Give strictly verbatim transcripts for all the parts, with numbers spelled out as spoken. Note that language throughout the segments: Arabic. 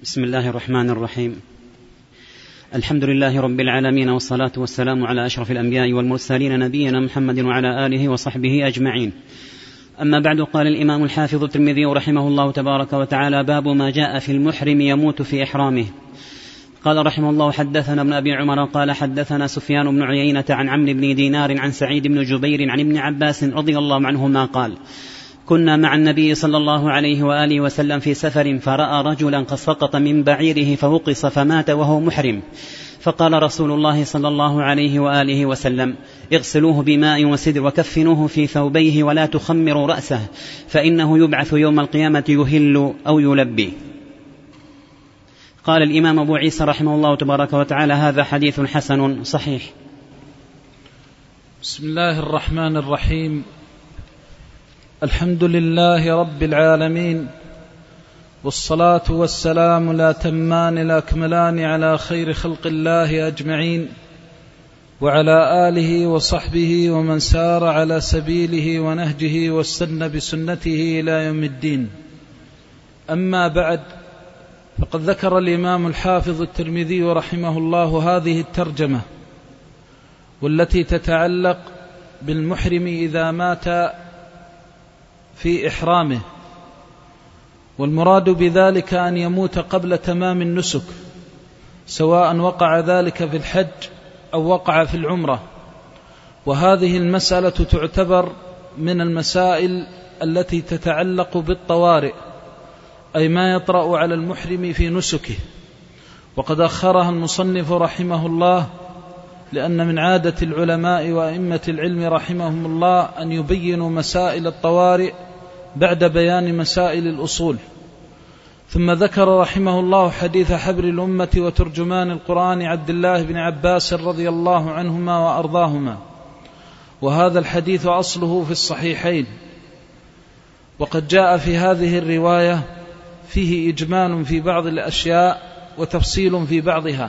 بسم الله الرحمن الرحيم. الحمد لله رب العالمين، والصلاة والسلام على أشرف الأنبياء والمرسلين نبينا محمد وعلى آله وصحبه أجمعين. أما بعد، قال الإمام الحافظ الترمذي رحمه الله تبارك وتعالى: باب ما جاء في المحرم يموت في إحرامه. قال رحمه الله: حدثنا ابن أبي عمر قال حدثنا سفيان بن عيينة عن عمرو بن دينار عن سعيد بن جبير عن ابن عباس رضي الله عنهما قال: كنا مع النبي صلى الله عليه وآله وسلم في سفر، فرأى رجلا قد سقط من بعيره فوقص فمات وهو محرم، فقال رسول الله صلى الله عليه وآله وسلم: اغسلوه بماء وسدر وكفنوه في ثوبيه ولا تخمروا رأسه، فإنه يبعث يوم القيامة يهل أو يلبي. قال الإمام أبو عيسى رحمه الله تبارك وتعالى: هذا حديث حسن صحيح. بسم الله الرحمن الرحيم. الحمد لله رب العالمين، والصلاة والسلام لا تمان الأكملان على خير خلق الله أجمعين، وعلى آله وصحبه ومن سار على سبيله ونهجه واستنى بسنته إلى يوم الدين. أما بعد، فقد ذكر الإمام الحافظ الترمذي رحمه الله هذه الترجمة، والتي تتعلق بالمحرم إذا مات في إحرامه، والمراد بذلك أن يموت قبل تمام النسك، سواء وقع ذلك في الحج أو وقع في العمرة. وهذه المسألة تعتبر من المسائل التي تتعلق بالطوارئ، أي ما يطرأ على المحرم في نسكه، وقد أخرها المصنف رحمه الله، لأن من عادة العلماء وأئمة العلم رحمهم الله أن يبينوا مسائل الطوارئ بعد بيان مسائل الأصول. ثم ذكر رحمه الله حديث حبر الأمة وترجمان القرآن عبد الله بن عباس رضي الله عنهما وأرضاهما، وهذا الحديث أصله في الصحيحين. وقد جاء في هذه الرواية فيه إجمال في بعض الأشياء وتفصيل في بعضها،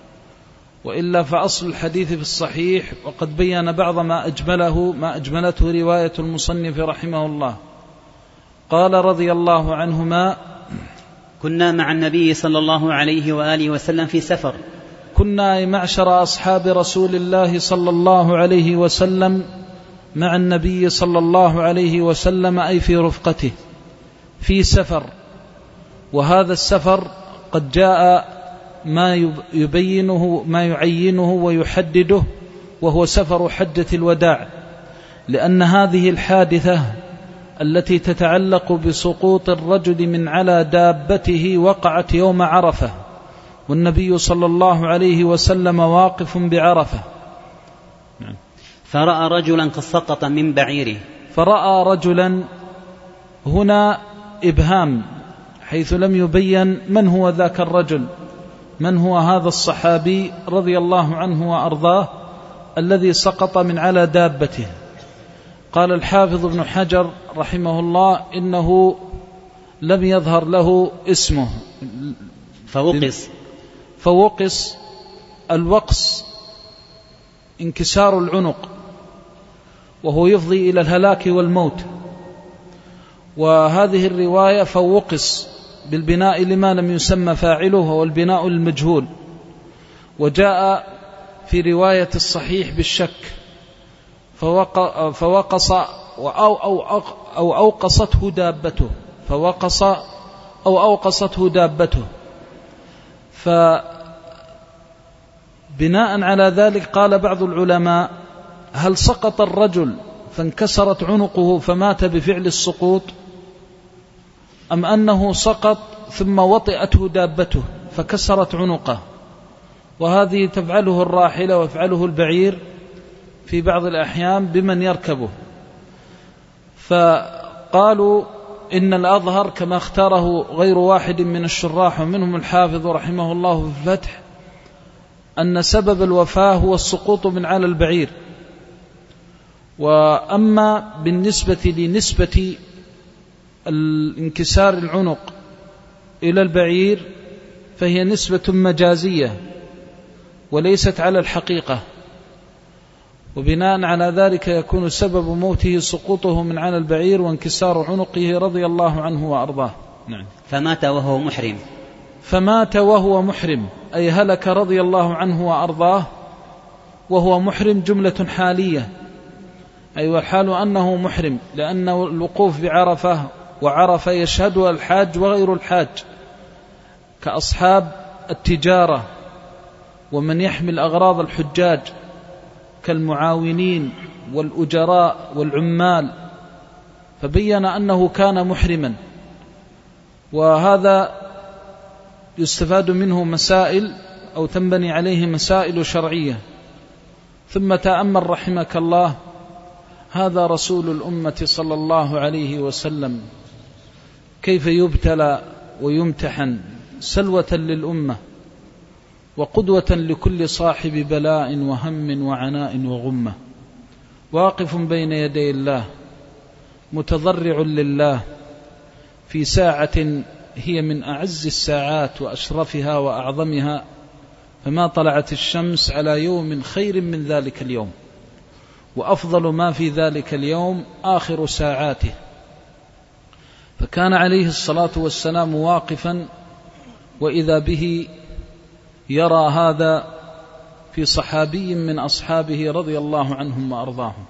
وإلا فأصل الحديث في الصحيح، وقد بيّن بعض ما أجمله ما أجملته رواية المصنف رحمه الله. قال رضي الله عنهما: كنا مع النبي صلى الله عليه وآله وسلم في سفر. كنا معشر أصحاب رسول الله صلى الله عليه وسلم مع النبي صلى الله عليه وسلم، أي في رفقته، في سفر. وهذا السفر قد جاء ما يبينه ما يعينه ويحدده، وهو سفر حجة الوداع، لأن هذه الحادثة التي تتعلق بسقوط الرجل من على دابته وقعت يوم عرفة، والنبي صلى الله عليه وسلم واقف بعرفة. فرأى رجلا قد سقط من بعيره. فرأى رجلا هنا إبهام، حيث لم يبين من هو ذاك الرجل، من هو هذا الصحابي رضي الله عنه وأرضاه الذي سقط من على دابته. قال الحافظ ابن حجر رحمه الله: إنه لم يظهر له اسمه. فوقص فوقص الوقص انكسار العنق، وهو يفضي إلى الهلاك والموت. وهذه الرواية فوقص بالبناء لما لم يسمى فاعله، والبناء المجهول. وجاء في رواية الصحيح بالشك: فوقص أو, أو, أو أوقصته دابته، فوقص أو أوقصته دابته. فبناء على ذلك قال بعض العلماء: هل سقط الرجل فانكسرت عنقه فمات بفعل السقوط، أم أنه سقط ثم وطئته دابته فكسرت عنقه؟ وهذه تفعله الراحلة ويفعله البعير في بعض الأحيان بمن يركبه. فقالوا إن الأظهر كما اختاره غير واحد من الشراح ومنهم الحافظ رحمه الله في الفتح، أن سبب الوفاة هو السقوط من على البعير. وأما بالنسبة لنسبة الانكسار العنق إلى البعير فهي نسبة مجازية وليست على الحقيقة، وبناء على ذلك يكون سبب موته سقوطه من على البعير وانكسار عنقه رضي الله عنه وأرضاه. نعم. فمات وهو محرم. فمات وهو محرم، أي هلك رضي الله عنه وأرضاه وهو محرم، جملة حالية، أي والحال أنه محرم، لأن الوقوف بعرفة وعرفة يشهدها الحاج وغير الحاج كأصحاب التجارة ومن يحمل أغراض الحجاج كالمعاونين والأجراء والعمال، فبين أنه كان محرما. وهذا يستفاد منه مسائل أو تنبني عليه مسائل شرعية. ثم تأمل رحمك الله، هذا رسول الأمة صلى الله عليه وسلم كيف يبتلى ويمتحن سلوة للأمة وقدوة لكل صاحب بلاء وهم وعناء وغمة، واقف بين يدي الله متضرع لله في ساعة هي من أعز الساعات وأشرفها وأعظمها، فما طلعت الشمس على يوم خير من ذلك اليوم، وأفضل ما في ذلك اليوم آخر ساعاته. فكان عليه الصلاة والسلام واقفا، وإذا به يرى هذا في صحابي من أصحابه رضي الله عنهم وأرضاهم،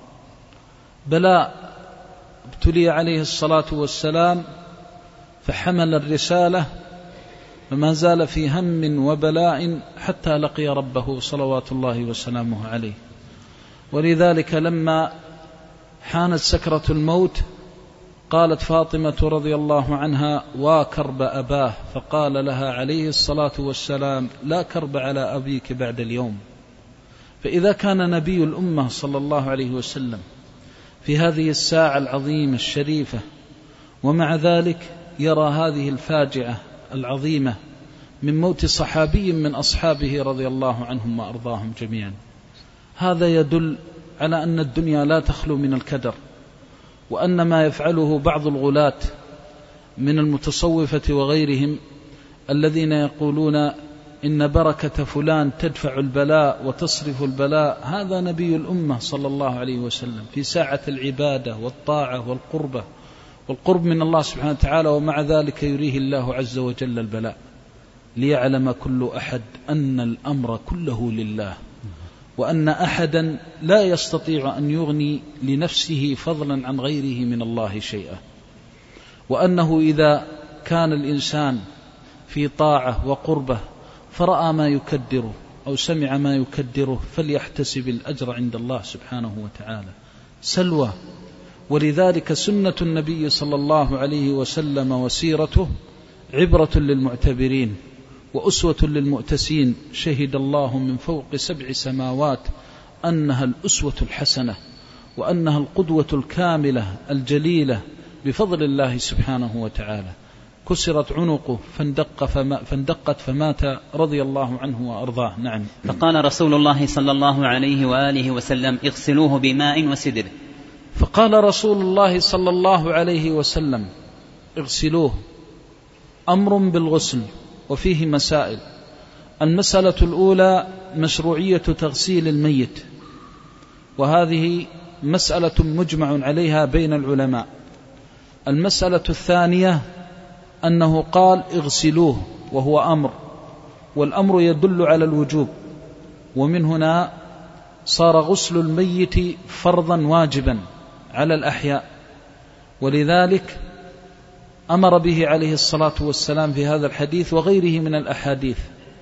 بلاء ابتلي عليه الصلاة والسلام فحمل الرسالة، فما زال في هم وبلاء حتى لقي ربه صلوات الله وسلامه عليه. ولذلك لما حانت سكرة الموت قالت فاطمة رضي الله عنها: واكرب أباه، فقال لها عليه الصلاة والسلام: لا كرب على أبيك بعد اليوم. فإذا كان نبي الأمة صلى الله عليه وسلم في هذه الساعة العظيمة الشريفة ومع ذلك يرى هذه الفاجعة العظيمة من موت صحابي من أصحابه رضي الله عنهم وأرضاهم جميعا، هذا يدل على أن الدنيا لا تخلو من الكدر، وأن ما يفعله بعض الغلاة من المتصوفة وغيرهم الذين يقولون إن بركة فلان تدفع البلاء وتصرف البلاء، هذا نبي الأمة صلى الله عليه وسلم في ساعة العبادة والطاعة والقربة والقرب من الله سبحانه وتعالى، ومع ذلك يريه الله عز وجل البلاء ليعلم كل أحد أن الأمر كله لله، وأن أحدا لا يستطيع أن يغني لنفسه فضلا عن غيره من الله شيئا، وأنه إذا كان الإنسان في طاعة وقربة فرأى ما يكدره أو سمع ما يكدره فليحتسب الأجر عند الله سبحانه وتعالى سلوى. ولذلك سنة النبي صلى الله عليه وسلم وسيرته عبرة للمعتبرين وأسوة للمؤتسين، شهد الله من فوق سبع سماوات أنها الأسوة الحسنة وأنها القدوة الكاملة الجليلة بفضل الله سبحانه وتعالى. كسرت عنقه فاندق فما فاندقت فمات رضي الله عنه وأرضاه. نعم. فقال رسول الله صلى الله عليه وآله وسلم: اغسلوه بماء وسدر. فقال رسول الله صلى الله عليه وسلم: اغسلوه، أمر بالغسل، وفيه مسائل. المسألة الأولى مشروعية تغسيل الميت، وهذه مسألة مجمع عليها بين العلماء. المسألة الثانية أنه قال اغسلوه وهو أمر، والأمر يدل على الوجوب، ومن هنا صار غسل الميت فرضا واجبا على الأحياء، ولذلك أمر به عليه الصلاة والسلام في هذا الحديث وغيره من الأحاديث.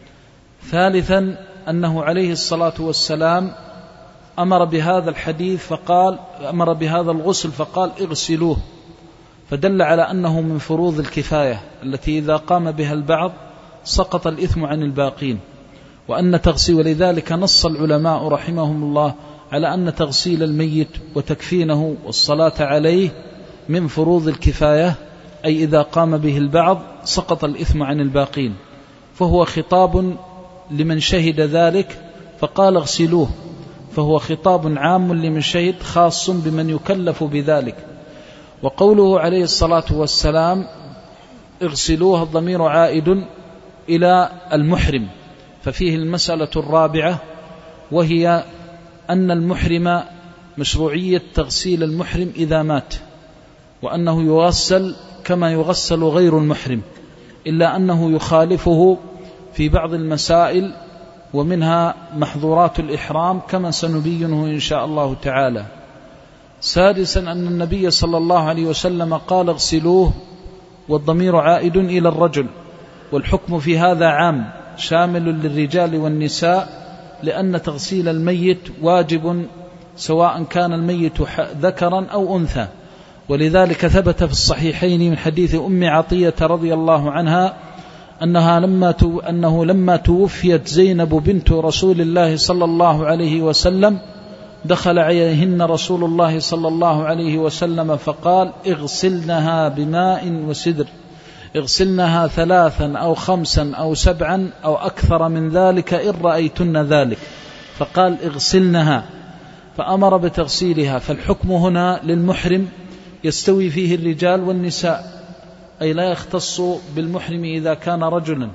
ثالثا أنه عليه الصلاة والسلام أمر بهذا الحديث فقال أمر بهذا الغسل فقال اغسلوه، فدل على أنه من فروض الكفاية التي إذا قام بها البعض سقط الإثم عن الباقين، وأن تغسيل ولذلك نص العلماء رحمهم الله على أن تغسيل الميت وتكفينه والصلاة عليه من فروض الكفاية، أي إذا قام به البعض سقط الإثم عن الباقين، فهو خطاب لمن شهد ذلك فقال اغسلوه، فهو خطاب عام لمن شهد خاص بمن يكلف بذلك. وقوله عليه الصلاة والسلام اغسلوه الضمير عائد إلى المحرم، ففيه المسألة الرابعة وهي أن المحرم مشروعية تغسيل المحرم إذا مات، وأنه يغسل كما يغسل غير المحرم إلا أنه يخالفه في بعض المسائل، ومنها محظورات الإحرام كما سنبينه إن شاء الله تعالى. سادسا أن النبي صلى الله عليه وسلم قال اغسلوه، والضمير عائد إلى الرجل، والحكم في هذا عام شامل للرجال والنساء، لأن تغسيل الميت واجب سواء كان الميت ذكرا أو أنثى. ولذلك ثبت في الصحيحين من حديث أم عطية رضي الله عنها أنها لما أنه لما توفيت زينب بنت رسول الله صلى الله عليه وسلم دخل عليهن رسول الله صلى الله عليه وسلم فقال اغسلنها بماء وسدر، اغسلنها ثلاثا أو خمسا أو سبعا أو أكثر من ذلك إن رأيتن ذلك، فقال اغسلنها، فأمر بتغسيلها. فالحكم هنا للمحرم يستوي فيه الرجال والنساء، أي لا يختص بالمحرم إذا كان رجلا،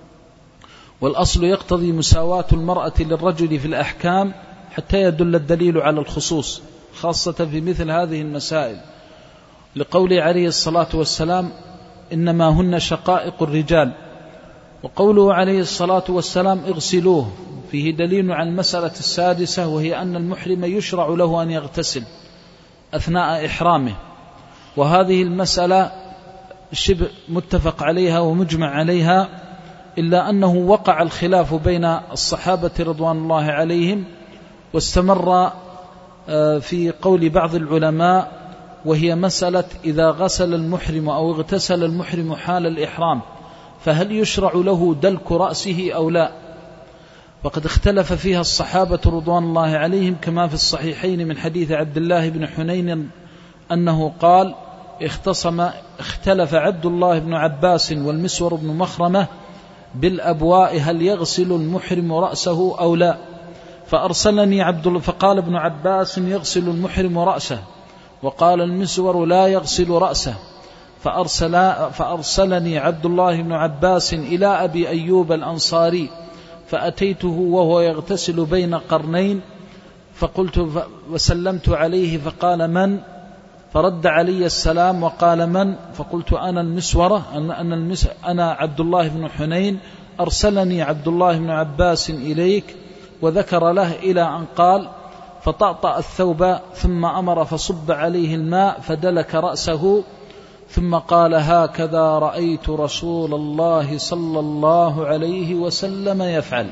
والأصل يقتضي مساواة المرأة للرجل في الأحكام حتى يدل الدليل على الخصوص، خاصة في مثل هذه المسائل، لقوله عليه الصلاة والسلام إنما هن شقائق الرجال. وقوله عليه الصلاة والسلام اغسلوه فيه دليل على المسألة السادسة، وهي أن المحرم يشرع له أن يغتسل أثناء إحرامه، وهذه المسألة شبه متفق عليها ومجمع عليها، إلا أنه وقع الخلاف بين الصحابة رضوان الله عليهم، واستمر في قول بعض العلماء، وهي مسألة إذا غسل المحرم أو اغتسل المحرم حال الإحرام فهل يشرع له دلك رأسه أو لا؟ وقد اختلف فيها الصحابة رضوان الله عليهم، كما في الصحيحين من حديث عبد الله بن حنين أنه قال اختصم اختلف عبد الله بن عباس والمسور بن مخرمة بالأبواء هل يغسل المحرم رأسه أو لا، فأرسلني عبد الله فقال ابن عباس يغسل المحرم رأسه، وقال المسور لا يغسل رأسه، فأرسل فأرسلني عبد الله بن عباس إلى أبي أيوب الأنصاري، فأتيته وهو يغتسل بين قرنين، فقلت وسلمت عليه فقال من؟ فرد علي السلام وقال من؟ فقلت أنا المسورة أنا, المس أنا عبد الله بن حنين، أرسلني عبد الله بن عباس إليك، وذكر له إلى أن قال فطأطأ الثوب ثم أمر فصب عليه الماء فدلك رأسه، ثم قال هكذا رأيت رسول الله صلى الله عليه وسلم يفعل.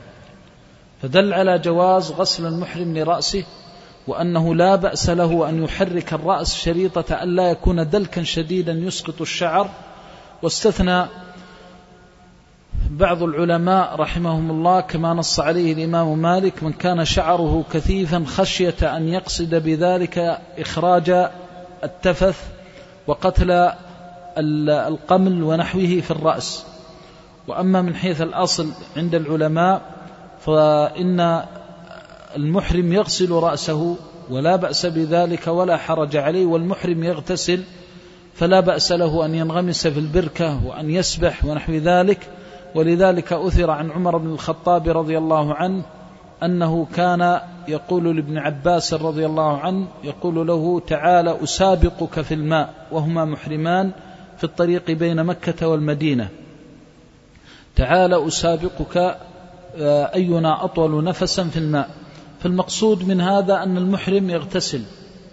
فدل على جواز غسل المحرم لرأسه، وأنه لا بأس له أن يحرك الرأس شريطة أن لا يكون دلكا شديدا يسقط الشعر. واستثنى بعض العلماء رحمهم الله كما نص عليه الإمام مالك من كان شعره كثيفا خشية أن يقصد بذلك إخراج التفث وقتل القمل ونحوه في الرأس. وأما من حيث الأصل عند العلماء فإن المحرم يغسل رأسه ولا بأس بذلك ولا حرج عليه، والمحرم يغتسل فلا بأس له أن ينغمس في البركة وأن يسبح ونحو ذلك. ولذلك أثر عن عمر بن الخطاب رضي الله عنه أنه كان يقول لابن عباس رضي الله عنه يقول له تعال أسابقك في الماء، وهما محرمان في الطريق بين مكة والمدينة، تعال أسابقك أينا أطول نفسا في الماء. فالمقصود من هذا أن المحرم يغتسل،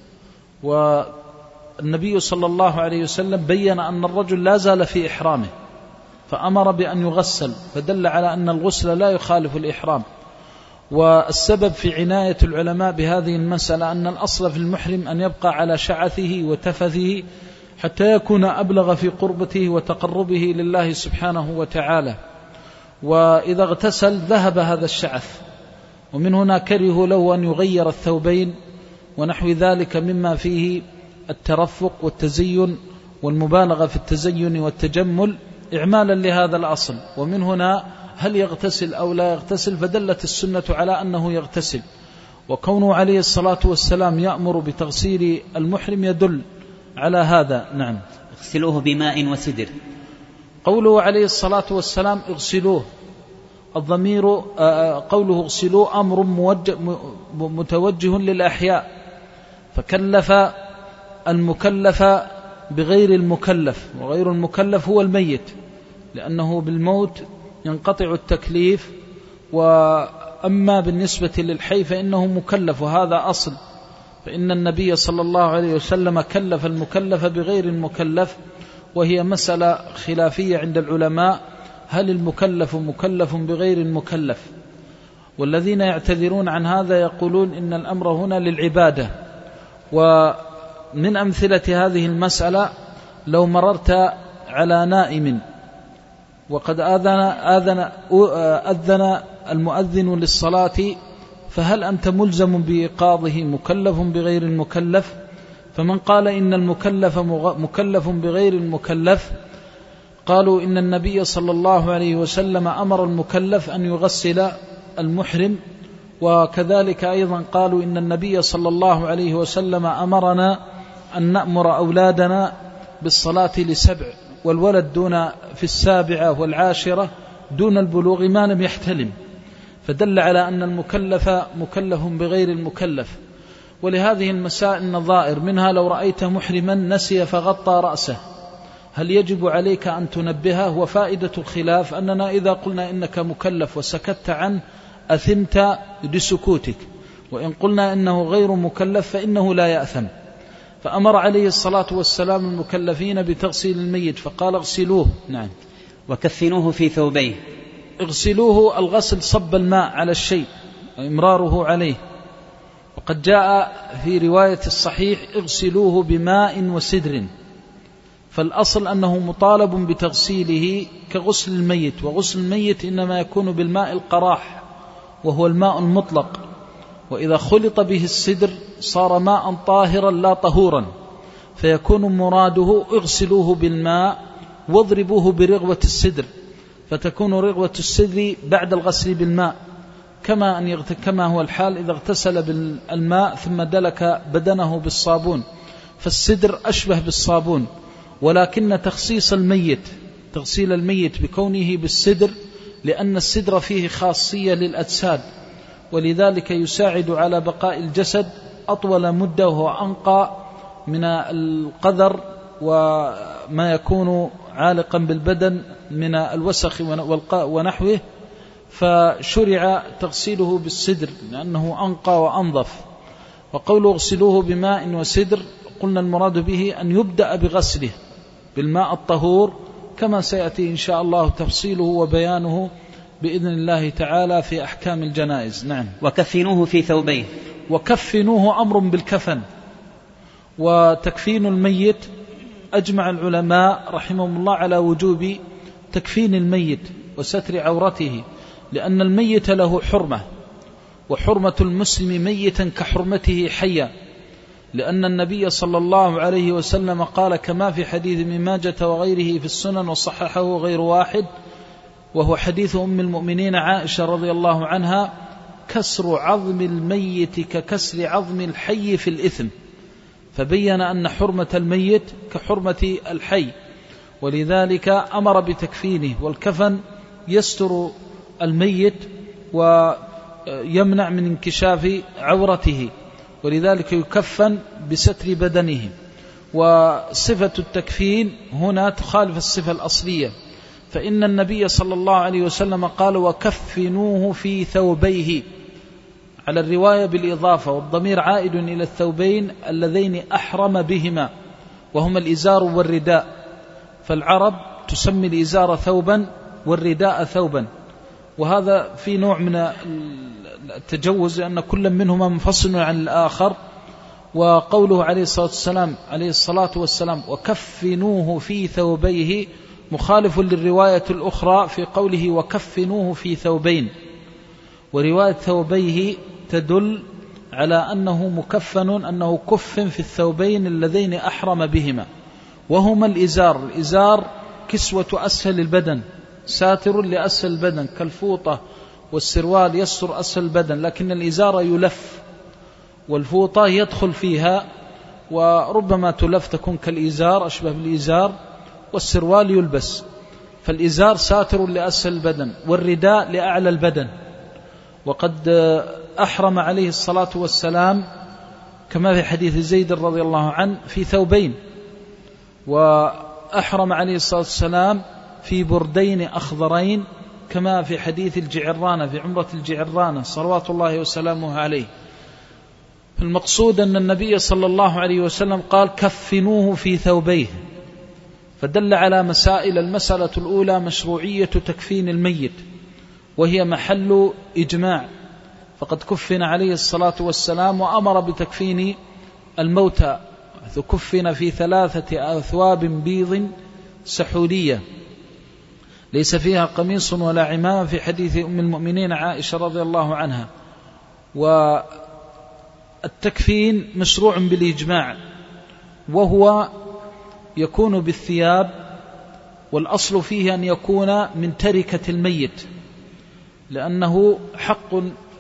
والنبي صلى الله عليه وسلم بيّن أن الرجل لا زال في إحرامه فأمر بأن يغسل، فدل على أن الغسل لا يخالف الإحرام. والسبب في عناية العلماء بهذه المسألة أن الأصل في المحرم أن يبقى على شعثه وتفثه حتى يكون أبلغ في قربته وتقربه لله سبحانه وتعالى، وإذا اغتسل ذهب هذا الشعث، ومن هنا كره له أن يغير الثوبين ونحو ذلك مما فيه الترفق والتزين والمبالغة في التزين والتجمل إعمالا لهذا الأصل. ومن هنا هل يغتسل أو لا يغتسل؟ فدلت السنة على أنه يغتسل، وكونه عليه الصلاة والسلام يأمر بتغسيل المحرم يدل على هذا. نعم. اغسلوه بماء وسدر. قوله عليه الصلاة والسلام اغسلوه، الضمير قوله اغسلوه أمر متوجه للأحياء، فكلف المكلف بغير المكلف، وغير المكلف هو الميت، لأنه بالموت ينقطع التكليف، وأما بالنسبة للحي فإنه مكلف، وهذا أصل. فإن النبي صلى الله عليه وسلم كلف المكلف بغير المكلف، وهي مسألة خلافية عند العلماء، هل المكلف مكلف بغير المكلف؟ والذين يعتذرون عن هذا يقولون إن الأمر هنا للعبادة. ومن أمثلة هذه المسألة لو مررت على نائم وقد آذن, آذن, أذن المؤذن للصلاة، فهل أنت ملزم بإيقاظه مكلف بغير المكلف؟ فمن قال إن المكلف مكلف بغير المكلف قالوا إن النبي صلى الله عليه وسلم أمر المكلف أن يغسل المحرم، وكذلك أيضا قالوا إن النبي صلى الله عليه وسلم أمرنا أن نأمر أولادنا بالصلاة لسبع، والولد دون في السابعة والعاشرة دون البلوغ ما لم يحتلم، فدل على أن المكلف مكلف بغير المكلف. ولهذه المسائل نظائر، منها لو رأيت محرما نسي فغطى رأسه هل يجب عليك أن تنبهه؟ وفائدة الخلاف أننا إذا قلنا إنك مكلف وسكت عنه أثمت بسكوتك، وإن قلنا إنه غير مكلف فإنه لا يأثم. فأمر عليه الصلاة والسلام المكلفين بتغسيل الميت فقال اغسلوه. نعم. وكفنوه في ثوبيه. اغسلوه الغسل صب الماء على الشيء وإمراره عليه، وقد جاء في رواية الصحيح اغسلوه بماء وسدر، فالأصل أنه مطالب بتغسيله كغسل الميت، وغسل الميت إنما يكون بالماء القراح وهو الماء المطلق، وإذا خلط به السدر صار ماء طاهرا لا طهورا، فيكون مراده اغسلوه بالماء واضربوه برغوة السدر، فتكون رغوة السدر بعد الغسل بالماء، كما أن يغت... كما هو الحال إذا اغتسل بالماء ثم دلك بدنه بالصابون، فالسدر أشبه بالصابون. ولكن تخصيص الميت تغسيل الميت بكونه بالسدر لأن السدر فيه خاصية للأجساد، ولذلك يساعد على بقاء الجسد أطول مدة، وهو أنقى من القذر وما يكون عالقا بالبدن من الوسخ ونحوه، فشرع تغسيله بالسدر لأنه أنقى وأنظف. وقوله اغسلوه بماء وسدر قلنا المراد به أن يبدأ بغسله بالماء الطهور، كما سيأتي إن شاء الله تفصيله وبيانه بإذن الله تعالى في أحكام الجنائز. نعم. وكفنوه في ثوبيه. وكفنوه أمر بالكفن، وتكفين الميت أجمع العلماء رحمهم الله على وجوب تكفين الميت وستر عورته، لأن الميت له حرمة، وحرمة المسلم ميتا كحرمته حيا، لأن النبي صلى الله عليه وسلم قال كما في حديث ابن ماجة وغيره في السنن وصححه غير واحد، وهو حديث أم المؤمنين عائشة رضي الله عنها: كسر عظم الميت ككسر عظم الحي في الإثم، فبين أن حرمة الميت كحرمة الحي، ولذلك أمر بتكفينه. والكفن يستر الميت ويمنع من انكشاف عورته، ولذلك يكفن بستر بدنه. وصفة التكفين هنا تخالف الصفة الأصلية، فإن النبي صلى الله عليه وسلم قال وكفنوه في ثوبيه على الرواية بالإضافة، والضمير عائد إلى الثوبين اللذين أحرم بهما وهما الإزار والرداء، فالعرب تسمي الإزار ثوبا والرداء ثوبا، وهذا في نوع من التجوز لأن كل منهما منفصل عن الآخر. وقوله عليه الصلاة والسلام عليه الصلاة والسلام وكفنوه في ثوبيه مخالف للرواية الأخرى في قوله وكفنوه في ثوبين، ورواية ثوبيه تدل على أنه مكفن، أنه كف في الثوبين اللذين أحرم بهما وهما الإزار. الإزار كسوة أسفل البدن، ساتر لأسفل البدن كالفوطة، والسروال يستر أسفل البدن، لكن الإزار يلف والفوطة يدخل فيها، وربما تلف تكون كالإزار أشبه بالإزار، والسروال يلبس. فالإزار ساتر لأسفل البدن، والرداء لأعلى البدن. وقد أحرم عليه الصلاة والسلام كما في حديث زيد رضي الله عنه في ثوبين، وأحرم عليه الصلاة والسلام في بردين أخضرين كما في حديث الجعرانة في عمرة الجعرانة صلوات الله وسلامه عليه. المقصود أن النبي صلى الله عليه وسلم قال كفنوه في ثوبيه، فدل على مسائل. المسألة الأولى مشروعية تكفين الميت، وهي محل إجماع، فقد كفن عليه الصلاة والسلام وأمر بتكفين الموتى، كفن في ثلاثة أثواب بيض سحولية ليس فيها قميص ولا عمامة، في حديث أم المؤمنين عائشة رضي الله عنها. والتكفين مشروع بالإجماع، وهو يكون بالثياب، والأصل فيه أن يكون من تركة الميت، لأنه حق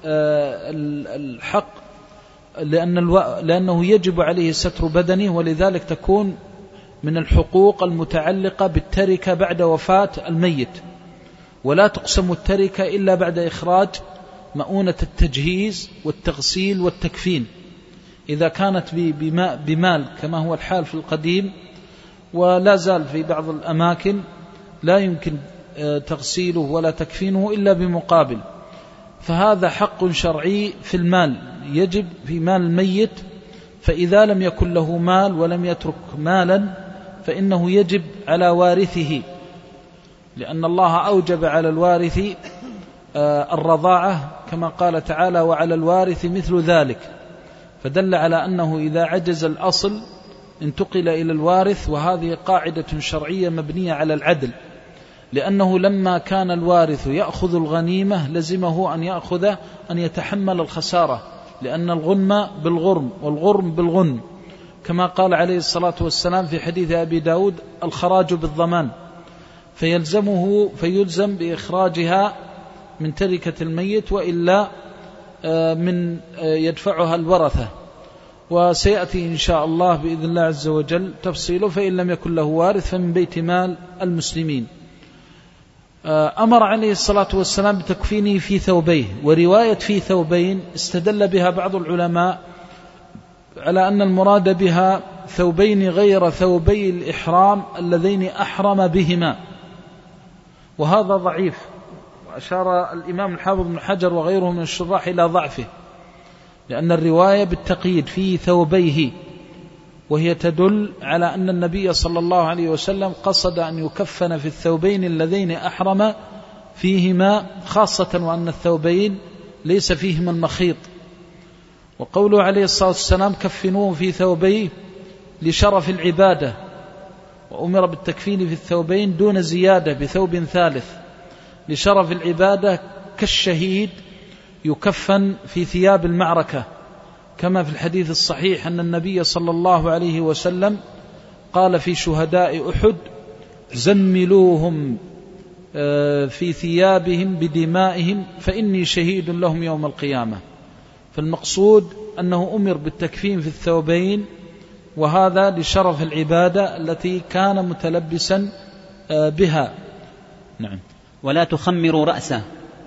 الحق لأن الو... لأنه يجب عليه ستر بدنه، ولذلك تكون من الحقوق المتعلقة بالتركة بعد وفاة الميت، ولا تقسم التركة إلا بعد إخراج مؤونة التجهيز والتغسيل والتكفين. إذا كانت بمال كما هو الحال في القديم، ولا زال في بعض الأماكن لا يمكن تغسيله ولا تكفينه إلا بمقابل، فهذا حق شرعي في المال، يجب في مال الميت. فإذا لم يكن له مال ولم يترك مالا فإنه يجب على وارثه، لأن الله أوجب على الوارث الرضاعة كما قال تعالى وعلى الوارث مثل ذلك، فدل على أنه إذا عجز الأصل انتقل إلى الوارث، وهذه قاعدة شرعية مبنية على العدل، لأنه لما كان الوارث يأخذ الغنيمة لزمه أن يأخذ أن يتحمل الخسارة، لأن الغنم بالغرم والغرم بالغنم، كما قال عليه الصلاة والسلام في حديث أبي داود الخراج بالضمان، فيلزمه فيلزم بإخراجها من تركة الميت، وإلا من يدفعها الورثة. وسيأتي إن شاء الله بإذن الله عز وجل تفصيله، فإن لم يكن له وارث فمن بيت مال المسلمين. أمر عليه الصلاة والسلام بتكفينه في ثوبيه، ورواية في ثوبين استدل بها بعض العلماء على أن المراد بها ثوبين غير ثوبي الإحرام اللذين أحرم بهما، وهذا ضعيف، وأشار الإمام الحافظ بن حجر وغيره من الشراح إلى ضعفه، لأن الرواية بالتقييد في ثوبيه، وهي تدل على أن النبي صلى الله عليه وسلم قصد أن يكفن في الثوبين اللذين أحرم فيهما خاصة، وأن الثوبين ليس فيهما المخيط. وقوله عليه الصلاة والسلام كفنوه في ثوبيه لشرف العبادة، وأمر بالتكفين في الثوبين دون زيادة بثوب ثالث لشرف العبادة، كالشهيد يكفن في ثياب المعركة، كما في الحديث الصحيح أن النبي صلى الله عليه وسلم قال في شهداء أحد زملوهم في ثيابهم بدمائهم فإني شهيد لهم يوم القيامة. فالمقصود أنه أمر بالتكفين في الثوبين، وهذا لشرف العبادة التي كان متلبسا بها. نعم. ولا تخمروا رأسه.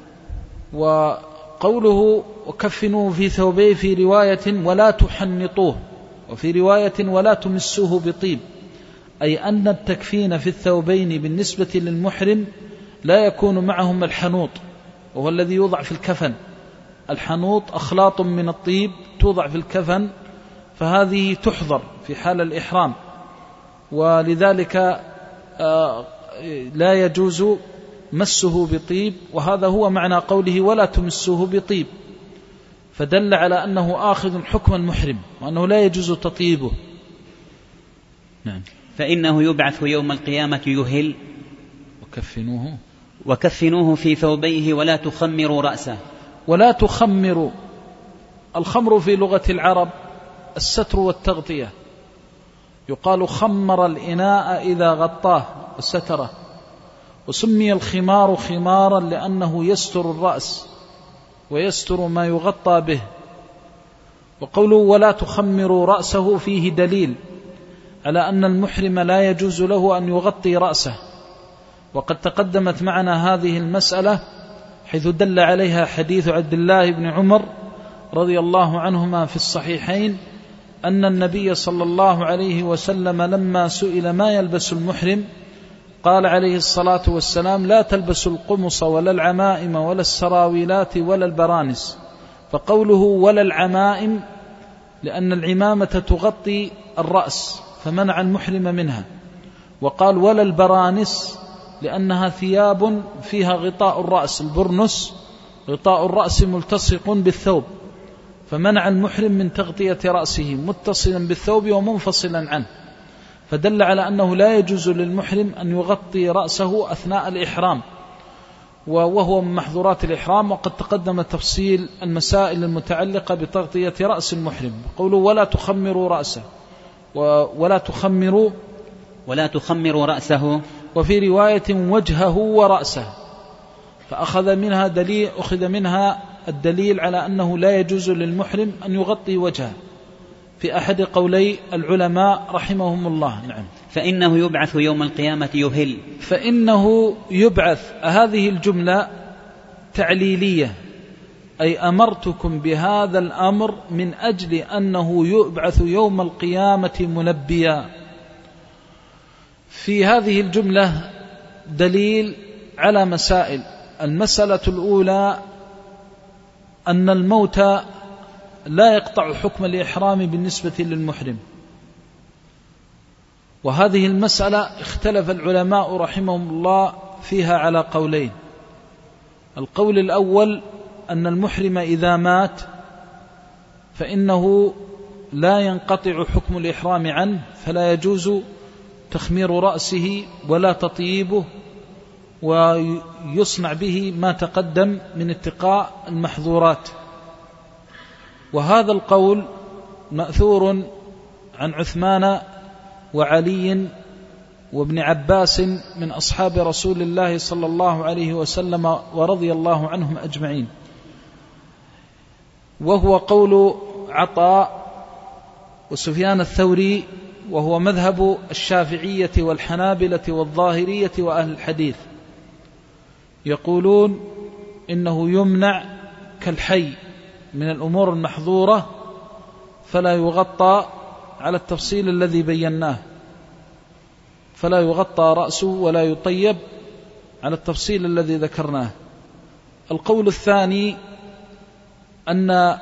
وقوله وكفنوه في ثوبيه في رواية ولا تحنطوه، وفي رواية ولا تمسوه بطيب، أي أن التكفين في الثوبين بالنسبة للمحرم لا يكون معهم الحنوط، وهو الذي يوضع في الكفن. الحنوط أخلاط من الطيب توضع في الكفن، فهذه تحضر في حال الإحرام، ولذلك لا يجوز مسه بطيب، وهذا هو معنى قوله ولا تمسوه بطيب، فدل على أنه آخذ حكم المحرم، وأنه لا يجوز تطيبه. نعم. فإنه يبعث يوم القيامة يهل. وكفنوه وكفنوه في ثوبيه ولا تخمروا رأسه. ولا تخمروا، الخمر في لغة العرب الستر والتغطية، يقال خمر الإناء إذا غطاه وستره، وسمي الخمار خمارا لأنه يستر الرأس ويستر ما يغطى به. وقوله ولا تخمروا رأسه فيه دليل على أن المحرم لا يجوز له أن يغطي رأسه، وقد تقدمت معنا هذه المسألة حيث دل عليها حديث عبد الله بن عمر رضي الله عنهما في الصحيحين أن النبي صلى الله عليه وسلم لما سئل ما يلبس المحرم قال عليه الصلاة والسلام: لا تلبسوا القمص ولا العمائم ولا السراويلات ولا البرانس. فقوله ولا العمائم لأن العمامة تغطي الرأس فمنع المحرم منها، وقال ولا البرانس لأنها ثياب فيها غطاء الرأس، البرنس غطاء الرأس ملتصق بالثوب، فمنع المحرم من تغطية رأسه متصلا بالثوب ومنفصلا عنه، فدل على أنه لا يجوز للمحرم أن يغطي رأسه أثناء الإحرام، وهو من محظورات الإحرام. وقد تقدم تفصيل المسائل المتعلقة بتغطية رأس المحرم. قوله ولا تخمروا رأسه ولا تخمروا ولا تخمروا رأسه، وفي رواية وجهه ورأسه، فأخذ منها دليل أخذ منها الدليل على أنه لا يجوز للمحرم أن يغطي وجهه في أحد قولي العلماء رحمهم الله. نعم. فإنه يبعث يوم القيامة يهل. فإنه يبعث، هذه الجملة تعليلية، أي أمرتكم بهذا الأمر من أجل أنه يبعث يوم القيامة ملبيا. في هذه الجملة دليل على مسائل. المسألة الأولى أن الموت لا يقطع حكم الإحرام بالنسبة للمحرم، وهذه المسألة اختلف العلماء رحمهم الله فيها على قولين. القول الأول أن المحرم إذا مات فإنه لا ينقطع حكم الإحرام عنه، فلا يجوز تخمير رأسه ولا تطييبه، ويصنع به ما تقدم من اتقاء المحظورات. وهذا القول مأثور عن عثمان وعلي وابن عباس من أصحاب رسول الله صلى الله عليه وسلم ورضي الله عنهم أجمعين، وهو قول عطاء وسفيان الثوري، وهو مذهب الشافعية والحنابلة والظاهرية وأهل الحديث، يقولون إنه يمنع كالحي من الأمور المحظورة، فلا يغطى على التفصيل الذي بيناه، فلا يغطى رأسه ولا يطيب على التفصيل الذي ذكرناه. القول الثاني أن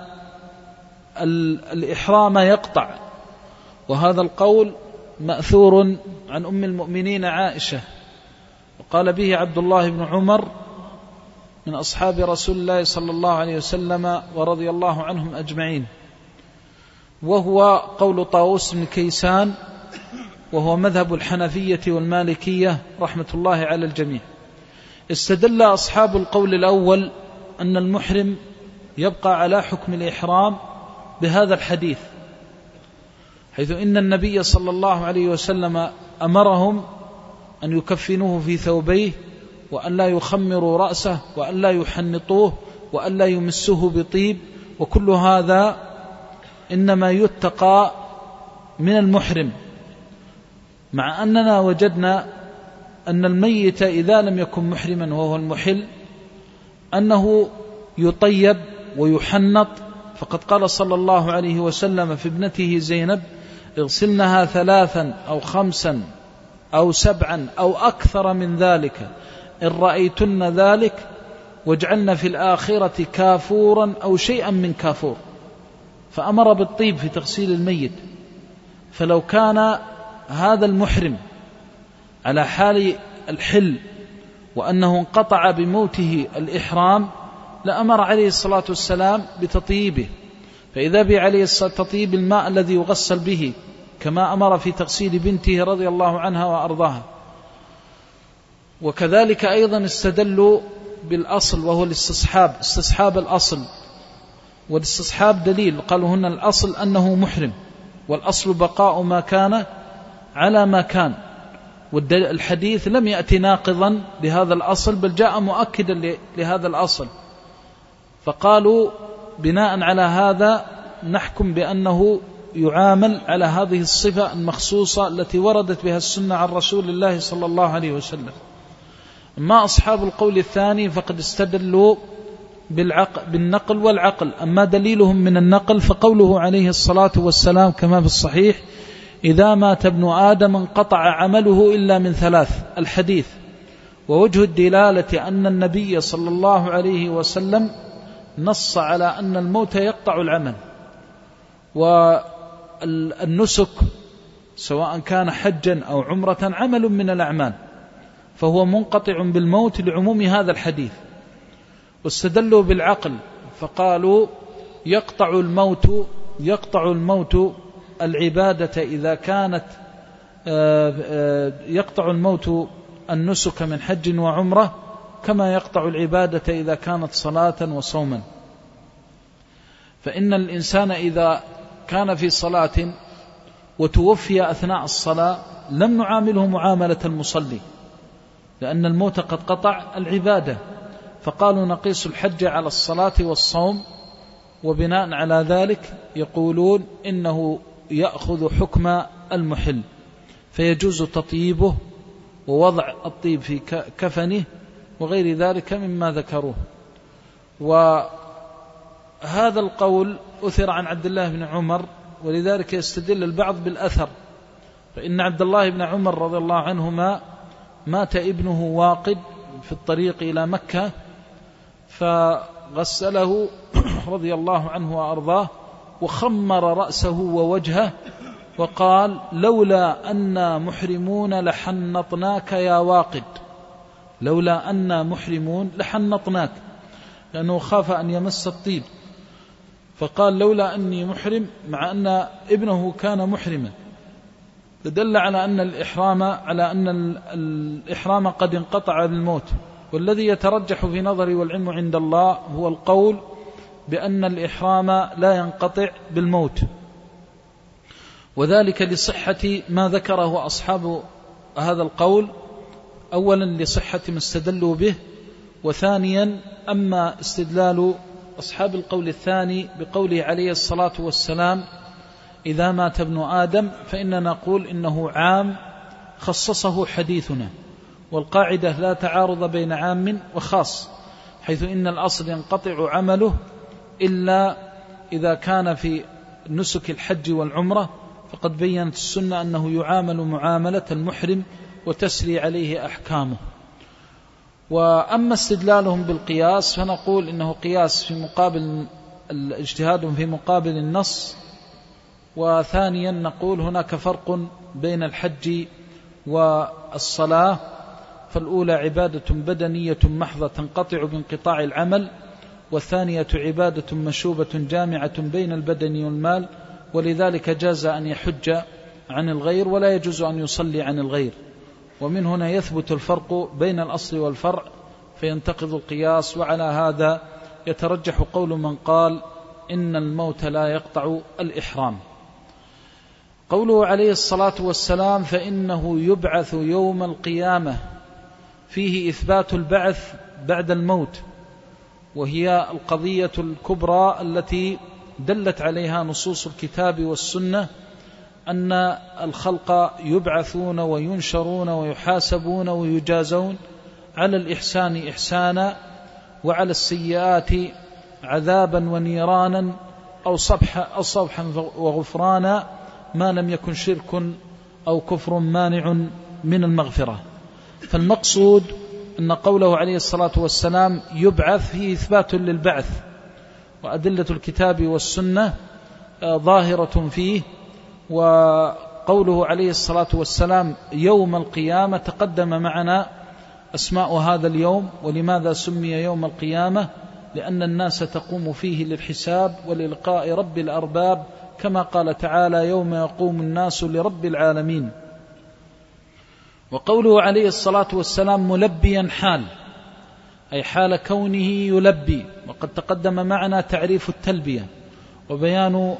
الإحرام يقطع، وهذا القول مأثور عن أم المؤمنين عائشة، وقال به عبد الله بن عمر من أصحاب رسول الله صلى الله عليه وسلم ورضي الله عنهم أجمعين، وهو قول طاووس بن كيسان، وهو مذهب الحنفية والمالكية رحمة الله على الجميع. استدل أصحاب القول الأول أن المحرم يبقى على حكم الإحرام بهذا الحديث، حيث إن النبي صلى الله عليه وسلم أمرهم أن يكفنوه في ثوبيه، وأن لا يخمروا رأسه، وأن لا يحنطوه، وأن لا يمسوه بطيب، وكل هذا إنما يتقى من المحرم، مع أننا وجدنا أن الميت إذا لم يكن محرما وهو المحل أنه يطيب ويحنط، فقد قال صلى الله عليه وسلم في ابنته زينب: اغسلنها ثلاثا أو خمسا أو سبعا أو أكثر من ذلك إن رأيتن ذلك، واجعلن في الآخرة كافورا أو شيئا من كافور. فأمر بالطيب في تغسيل الميت. فلو كان هذا المحرم على حال الحل وأنه انقطع بموته الإحرام لأمر عليه الصلاة والسلام بتطيبه، فإذا به عليه الصلاة تطيب الماء الذي يغسل به، كما أمر في تغسيل بنته رضي الله عنها وأرضاها. وكذلك أيضا استدلوا بالأصل وهو الاستصحاب، استصحاب الأصل، والاستصحاب دليل، قالوا هنا الأصل أنه محرم، والأصل بقاء ما كان على ما كان، والحديث لم يأتي ناقضا لهذا الأصل، بل جاء مؤكدا لهذا الأصل. فقالوا بناء على هذا نحكم بأنه يعامل على هذه الصفة المخصوصة التي وردت بها السنة عن رسول الله صلى الله عليه وسلم. أما أصحاب القول الثاني فقد استدلوا بالنقل والعقل. أما دليلهم من النقل فقوله عليه الصلاة والسلام كما في الصحيح: إذا مات ابن آدم انقطع عمله إلا من ثلاث. الحديث ووجه الدلالة أن النبي صلى الله عليه وسلم نص على أن الموت يقطع العمل، والنسك سواء كان حجا أو عمرة عمل من الأعمال، فهو منقطع بالموت لعموم هذا الحديث. واستدلوا بالعقل فقالوا يقطع الموت يقطع الموت العبادة إذا كانت يقطع الموت النسك من حج وعمرة كما يقطع العبادة إذا كانت صلاة وصوما. فإن الإنسان إذا كان في صلاة وتوفي أثناء الصلاة لم نعامله معاملة المصلي، لأن الموت قد قطع العبادة، فقالوا نقيس الحج على الصلاة والصوم، وبناء على ذلك يقولون إنه يأخذ حكم المحل، فيجوز تطييبه ووضع الطيب في كفنه وغير ذلك مما ذكروه. وهذا القول أثر عن عبد الله بن عمر، ولذلك يستدل البعض بالأثر، فإن عبد الله بن عمر رضي الله عنهما مات ابنه واقد في الطريق إلى مكة، فغسله رضي الله عنه وأرضاه وخمر رأسه ووجهه وقال لولا أنا محرمون لحنطناك يا واقد، لولا أنا محرمون لحنطناك، لأنه خاف أن يمس الطيب، فقال لولا أني محرم مع أن ابنه كان محرما، فدل على أن الإحرام على أن الإحرام قد انقطع بالموت. والذي يترجح في نظري والعلم عند الله هو القول بأن الإحرام لا ينقطع بالموت، وذلك لصحة ما ذكره أصحاب هذا القول، أولا لصحة ما استدلوا به، وثانيا أما استدلال أصحاب القول الثاني بقوله عليه الصلاة والسلام إذا مات ابن آدم، فإننا نقول إنه عام خصصه حديثنا، والقاعدة لا تعارض بين عام وخاص، حيث إن الأصل ينقطع عمله إلا إذا كان في نسك الحج والعمرة، فقد بيّنت السنة أنه يعامل معاملة المحرم وتسري عليه أحكامه. وأما استدلالهم بالقياس فنقول إنه قياس في مقابل الاجتهاد في مقابل النص، وثانيا نقول هناك فرق بين الحج والصلاة، فالأولى عبادة بدنية محضة تنقطع بانقطاع العمل، والثانية عبادة مشوبة جامعة بين البدن والمال، ولذلك جاز أن يحج عن الغير ولا يجوز أن يصلي عن الغير، ومن هنا يثبت الفرق بين الأصل والفرع فينتقض القياس. وعلى هذا يترجح قول من قال إن الموت لا يقطع الإحرام. قوله عليه الصلاة والسلام فإنه يبعث يوم القيامة، فيه إثبات البعث بعد الموت، وهي القضية الكبرى التي دلت عليها نصوص الكتاب والسنة، أن الخلق يبعثون وينشرون ويحاسبون ويجازون على الإحسان إحسانا، وعلى السيئات عذابا ونيرانا أو صبحا أو صبحا وغفرانا، ما لم يكن شرك أو كفر مانع من المغفرة. فالمقصود أن قوله عليه الصلاة والسلام يبعث فيه إثبات للبعث، وأدلة الكتاب والسنة ظاهرة فيه. وقوله عليه الصلاة والسلام يوم القيامة تقدم معنا أسماء هذا اليوم، ولماذا سمي يوم القيامة؟ لأن الناس تقوم فيه للحساب وللقاء رب الأرباب، كما قال تعالى يوم يقوم الناس لرب العالمين. وقوله عليه الصلاة والسلام ملبيا حال، أي حال كونه يلبي، وقد تقدم معنا تعريف التلبية وبيان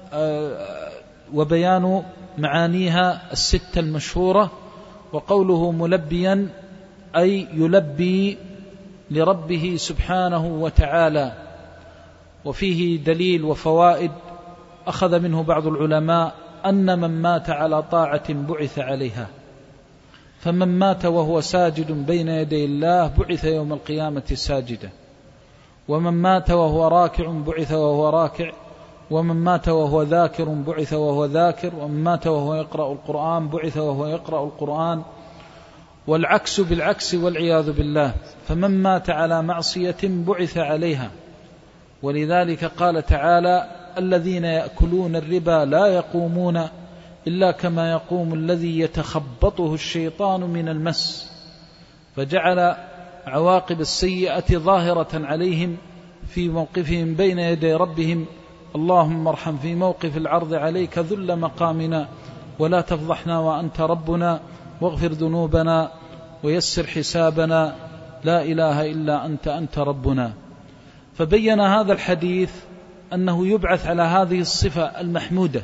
وبيان معانيها الستة المشهورة. وقوله ملبيا أي يلبي لربه سبحانه وتعالى. وفيه دليل وفوائد أخذ منه بعض العلماء أن من مات على طاعة بعث عليها، فمن مات وهو ساجد بين يدي الله بعث يوم القيامة ساجدا، ومن مات وهو راكع بعث وهو راكع، ومن مات وهو ذاكر بعث وهو ذاكر، ومن مات وهو يقرأ القرآن بعث وهو يقرأ القرآن، والعكس بالعكس والعياذ بالله. فمن مات على معصية بعث عليها. ولذلك قال تعالى: الذين يأكلون الربا لا يقومون إلا كما يقوم الذي يتخبطه الشيطان من المس، فجعل عواقب السيئة ظاهرة عليهم في موقفهم بين يدي ربهم. اللهم ارحم في موقف العرض عليك ذل مقامنا، ولا تفضحنا وأنت ربنا، واغفر ذنوبنا ويسر حسابنا، لا إله إلا أنت أنت ربنا. فبين هذا الحديث أنه يبعث على هذه الصفة المحمودة.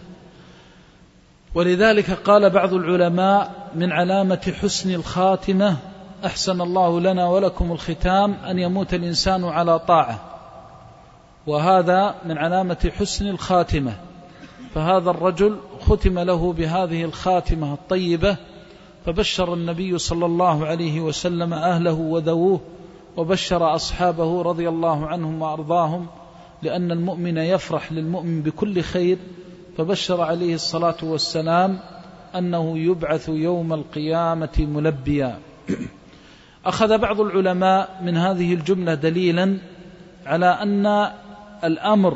ولذلك قال بعض العلماء: من علامة حسن الخاتمة أحسن الله لنا ولكم الختام أن يموت الإنسان على طاعة، وهذا من علامة حسن الخاتمة. فهذا الرجل ختم له بهذه الخاتمة الطيبة، فبشر النبي صلى الله عليه وسلم أهله وذووه، وبشر أصحابه رضي الله عنهم وأرضاهم، لأن المؤمن يفرح للمؤمن بكل خير. فبشر عليه الصلاة والسلام أنه يبعث يوم القيامة ملبيا. أخذ بعض العلماء من هذه الجملة دليلا على أن الأمر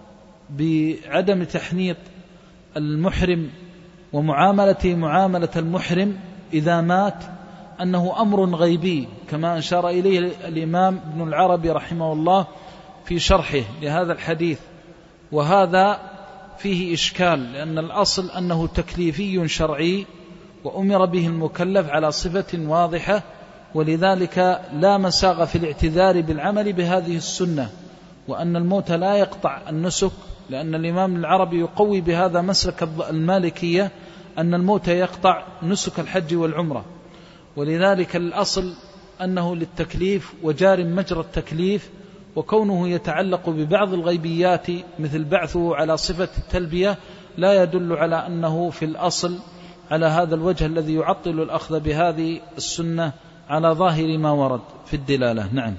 بعدم تحنيط المحرم ومعاملته معاملة المحرم إذا مات أنه أمر غيبي، كما أشار إليه الإمام ابن العربي رحمه الله في شرحه لهذا الحديث. وهذا فيه إشكال، لأن الأصل أنه تكليفي شرعي وأمر به المكلف على صفة واضحة، ولذلك لا مساغ في الاعتذار بالعمل بهذه السنة، وأن الموت لا يقطع النسك، لأن الإمام العربي يقوي بهذا مسلك المالكية أن الموت يقطع نسك الحج والعمرة. ولذلك الأصل أنه للتكليف وجار مجرى التكليف، وكونه يتعلق ببعض الغيبيات مثل بعثه على صفة التلبية لا يدل على أنه في الأصل على هذا الوجه الذي يعطل الأخذ بهذه السنة على ظاهر ما ورد في الدلالة. نعم.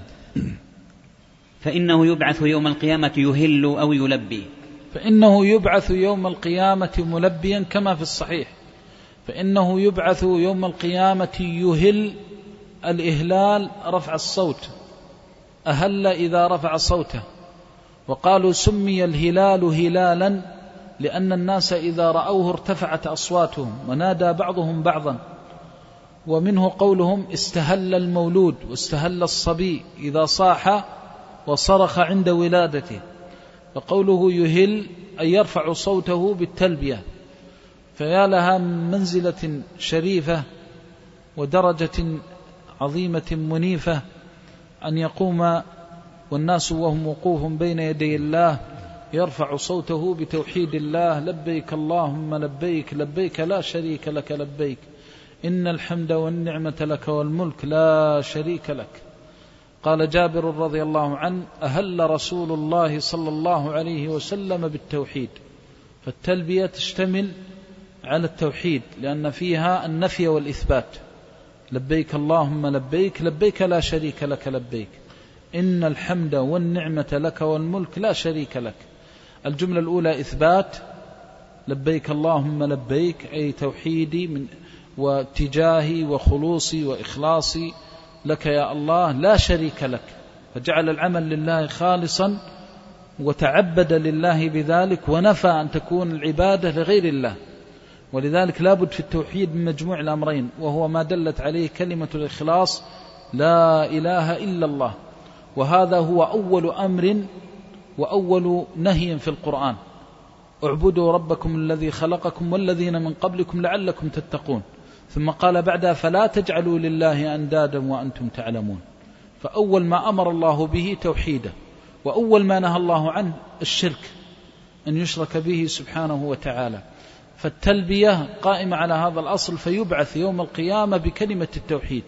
فإنه يبعث يوم القيامة يهل أو يلبي. فإنه يبعث يوم القيامة ملبيا كما في الصحيح. فإنه يبعث يوم القيامة يهل، الإهلال رفع الصوت، أهل إذا رفع صوته. وقالوا سمي الهلال هلالا لأن الناس إذا رأوه ارتفعت أصواتهم ونادى بعضهم بعضا. ومنه قولهم استهل المولود واستهل الصبي إذا صاح وصرخ عند ولادته. فقوله يهل أن يرفع صوته بالتلبية. فيا لها من منزلة شريفة ودرجة عظيمة منيفة أن يقوم والناس وهم وقوف بين يدي الله يرفع صوته بتوحيد الله: لبيك اللهم لبيك، لبيك لا شريك لك لبيك، إن الحمد والنعمة لك والملك لا شريك لك. قال جابر رضي الله عنه: أهل رسول الله صلى الله عليه وسلم بالتوحيد. فالتلبية تشتمل على التوحيد لأن فيها النفي والإثبات: لبيك اللهم لبيك، لبيك لا شريك لك لبيك، إن الحمد والنعمة لك والملك لا شريك لك. الجملة الأولى إثبات: لبيك اللهم لبيك، أي توحيدي من واتجاهي وخلوصي وإخلاصي لك يا الله لا شريك لك، فجعل العمل لله خالصا وتعبد لله بذلك، ونفى أن تكون العبادة لغير الله. ولذلك لابد في التوحيد من مجموع الأمرين، وهو ما دلت عليه كلمة الإخلاص: لا إله إلا الله. وهذا هو أول أمر وأول نهي في القرآن: اعبدوا ربكم الذي خلقكم والذين من قبلكم لعلكم تتقون. ثم قال بعدها: فلا تجعلوا لله أندادا وأنتم تعلمون. فأول ما أمر الله به توحيده، وأول ما نهى الله عنه الشرك، أن يشرك به سبحانه وتعالى. فالتلبية قائمة على هذا الأصل، فيبعث يوم القيامة بكلمة التوحيد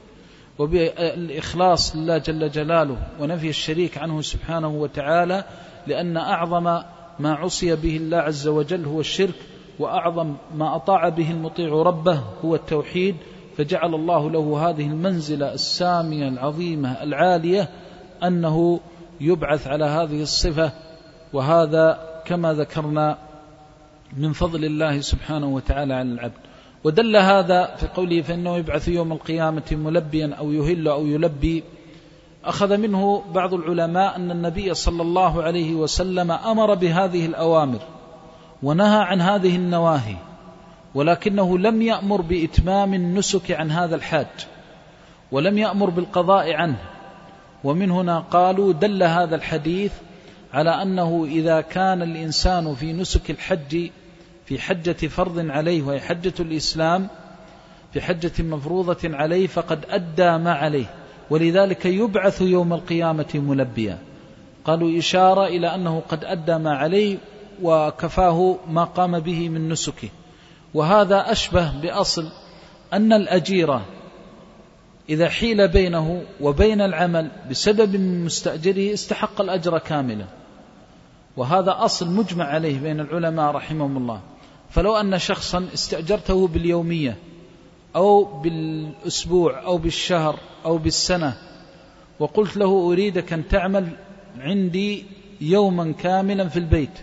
وبالإخلاص لله جل جلاله ونفي الشريك عنه سبحانه وتعالى، لأن أعظم ما عصي به الله عز وجل هو الشرك، وأعظم ما أطاع به المطيع ربه هو التوحيد. فجعل الله له هذه المنزلة السامية العظيمة العالية، أنه يبعث على هذه الصفة. وهذا كما ذكرنا من فضل الله سبحانه وتعالى على العبد. ودل هذا في قوله فإنه يبعث يوم القيامة ملبيا أو يهل أو يلبي. أخذ منه بعض العلماء أن النبي صلى الله عليه وسلم أمر بهذه الأوامر ونهى عن هذه النواهي، ولكنه لم يأمر بإتمام النسك عن هذا الحاج، ولم يأمر بالقضاء عنه. ومن هنا قالوا دل هذا الحديث على أنه إذا كان الإنسان في نسك الحج في حجة فرض عليه وهي حجة الإسلام، في حجة مفروضة عليه، فقد أدى ما عليه، ولذلك يبعث يوم القيامة ملبيا. قالوا إشارة إلى أنه قد أدى ما عليه وكفاه ما قام به من نسكه. وهذا أشبه بأصل أن الأجير إذا حيل بينه وبين العمل بسبب من مستأجره استحق الأجر كاملا، وهذا أصل مجمع عليه بين العلماء رحمهم الله. فلو أن شخصا استأجرته باليومية أو بالأسبوع أو بالشهر أو بالسنة وقلت له أريدك أن تعمل عندي يوما كاملا في البيت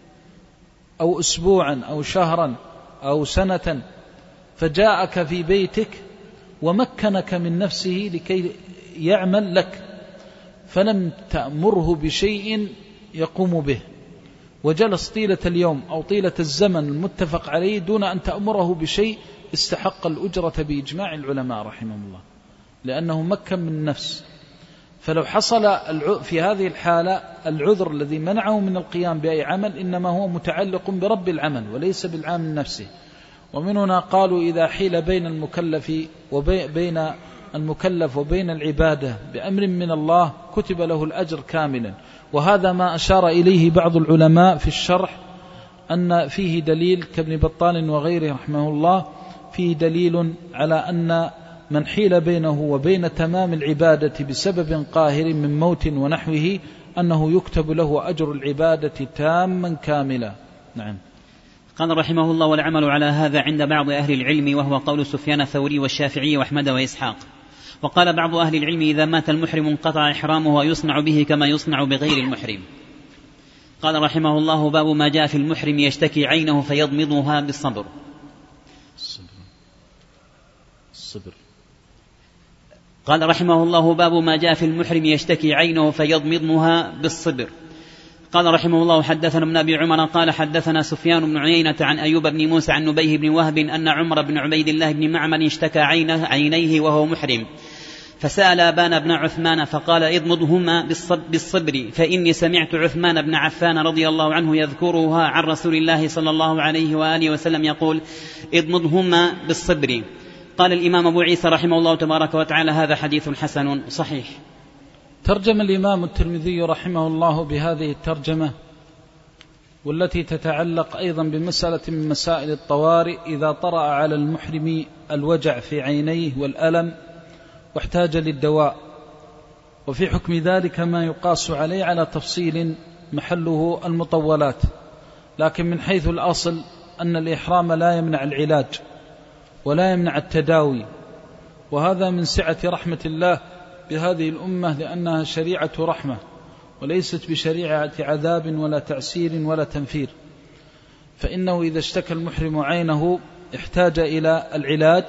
أو أسبوعا أو شهرا أو سنة، فجاءك في بيتك ومكنك من نفسه لكي يعمل لك، فلم تأمره بشيء يقوم به، وجلس طيلة اليوم أو طيلة الزمن المتفق عليه دون أن تأمره بشيء، استحق الأجرة بإجماع العلماء رحمهم الله، لأنه مكن من النفس. فلو حصل في هذه الحالة العذر الذي منعه من القيام بأي عمل إنما هو متعلق برب العمل وليس بالعامل نفسه. ومن هنا قالوا إذا حيل بين المكلف وبين المكلف وبين العبادة بأمر من الله كتب له الأجر كاملا. وهذا ما أشار إليه بعض العلماء في الشرح أن فيه دليل كابن بطال وغيره رحمه الله، فيه دليل على أن من حيل بينه وبين تمام العبادة بسبب قاهر من موت ونحوه أنه يكتب له أجر العبادة تاما كاملا. نعم. قال رحمه الله: والعمل على هذا عند بعض أهل العلم، وهو قول سفيان الثوري والشافعي وأحمد وإسحاق. وقال بعض أهل العلم: إذا مات المحرم انقطع إحرامه ويصنع به كما يصنع بغير المحرم. قال رحمه الله: باب ما جاء في المحرم يشتكي عينه فيضمضها بالصبر. الصبر. الصبر. قال رحمه الله: باب ما جاء في المحرم يشتكي عينه فيضمضها بالصبر. قال رحمه الله: حدثنا ابن أبي عمر قال حدثنا سفيان بن عيينة عن أيوب بن موسى عن نبيه بن وهب أن عمر بن عبيد الله بن معمر اشتكى عينه عينيه وهو محرم، فسأل أبان بن عثمان فقال: اضمضهما بالصبر، فإني سمعت عثمان بن عفان رضي الله عنه يذكرها عن رسول الله صلى الله عليه وآله وسلم يقول: اضمضهما بالصبر. قال الإمام أبو عيسى رحمه الله تبارك وتعالى: هذا حديث حسن صحيح. ترجم الإمام الترمذي رحمه الله بهذه الترجمة، والتي تتعلق أيضا بمسألة من مسائل الطوارئ إذا طرأ على المحرم الوجع في عينيه والألم واحتاج للدواء، وفي حكم ذلك ما يقاس عليه على تفصيل محله المطولات. لكن من حيث الأصل أن الإحرام لا يمنع العلاج ولا يمنع التداوي، وهذا من سعة رحمة الله بهذه الأمة، لأنها شريعة رحمة وليست بشريعة عذاب ولا تعسير ولا تنفير. فإنه إذا اشتكى المحرم عينه احتاج إلى العلاج،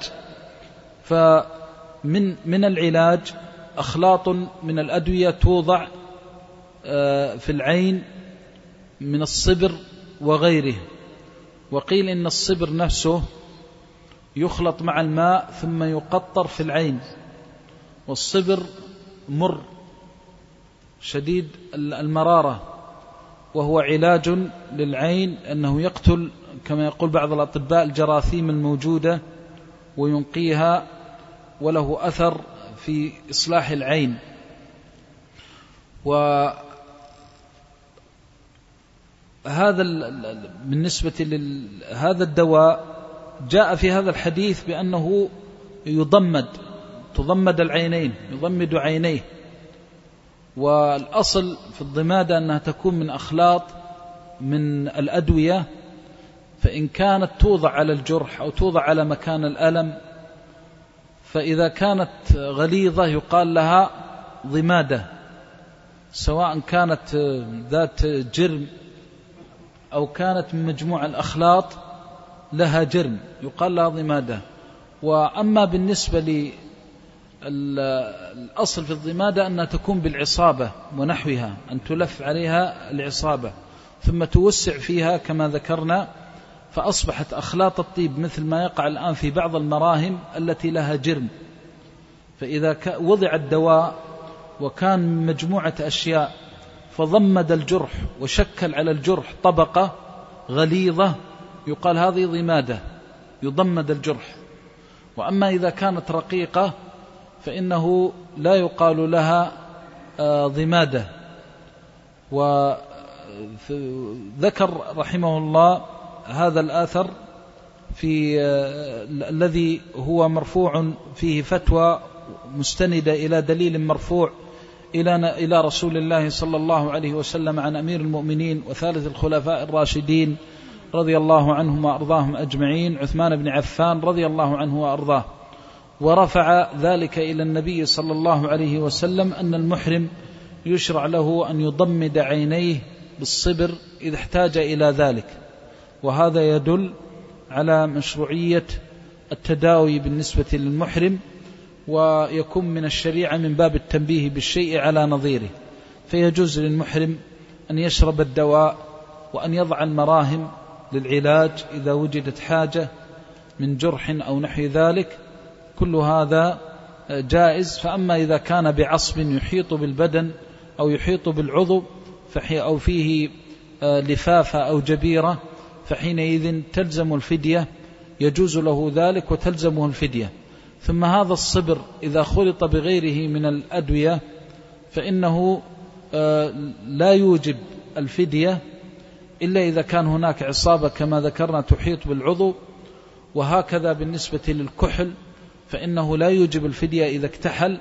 فمن من العلاج أخلاط من الأدوية توضع في العين من الصبر وغيره. وقيل إن الصبر نفسه يخلط مع الماء ثم يقطر في العين، والصبر مر شديد المرارة، وهو علاج للعين أنه يقتل كما يقول بعض الأطباء الجراثيم الموجودة وينقيها، وله أثر في إصلاح العين. وهذا بالنسبة لهذا الدواء جاء في هذا الحديث بأنه يضمد تضمد العينين، يضمد عينيه. والأصل في الضمادة أنها تكون من أخلاط من الأدوية، فإن كانت توضع على الجرح أو توضع على مكان الألم، فإذا كانت غليظة يقال لها ضمادة، سواء كانت ذات جرم أو كانت من مجموع الأخلاط لها جرم يقال لها ضمادة. وأما بالنسبة للأصل في الضمادة أنها تكون بالعصابة ونحوها، أن تلف عليها العصابة ثم توسع فيها كما ذكرنا، فأصبحت أخلاط الطيب مثل ما يقع الآن في بعض المراهم التي لها جرم. فإذا وضع الدواء وكان من مجموعة أشياء فضمد الجرح وشكل على الجرح طبقة غليظة يقال هذه ضمادة، يضمد الجرح. وأما إذا كانت رقيقة فإنه لا يقال لها ضمادة. وذكر رحمه الله هذا الآثر في الذي هو مرفوع فيه فتوى مستندة إلى دليل مرفوع إلى إلى رسول الله صلى الله عليه وسلم عن أمير المؤمنين وثالث الخلفاء الراشدين رضي الله عنهم وأرضاهم أجمعين عثمان بن عفان رضي الله عنه وأرضاه، ورفع ذلك إلى النبي صلى الله عليه وسلم أن المحرم يشرع له أن يضمد عينيه بالصبر إذا احتاج إلى ذلك. وهذا يدل على مشروعية التداوي بالنسبة للمحرم، ويكون من الشريعة من باب التنبيه بالشيء على نظيره. فيجوز للمحرم أن يشرب الدواء وأن يضع المراهم للعلاج إذا وجدت حاجة من جرح أو نحو ذلك، كل هذا جائز. فأما إذا كان بعصب يحيط بالبدن أو يحيط بالعضو أو فيه لفافة أو جبيرة فحينئذ تلزم الفدية، يجوز له ذلك وتلزمه الفدية. ثم هذا الصبر إذا خلط بغيره من الأدوية فإنه لا يوجب الفدية إلا إذا كان هناك عصابة كما ذكرنا تحيط بالعضو. وهكذا بالنسبة للكحل فإنه لا يوجب الفدية إذا اكتحل.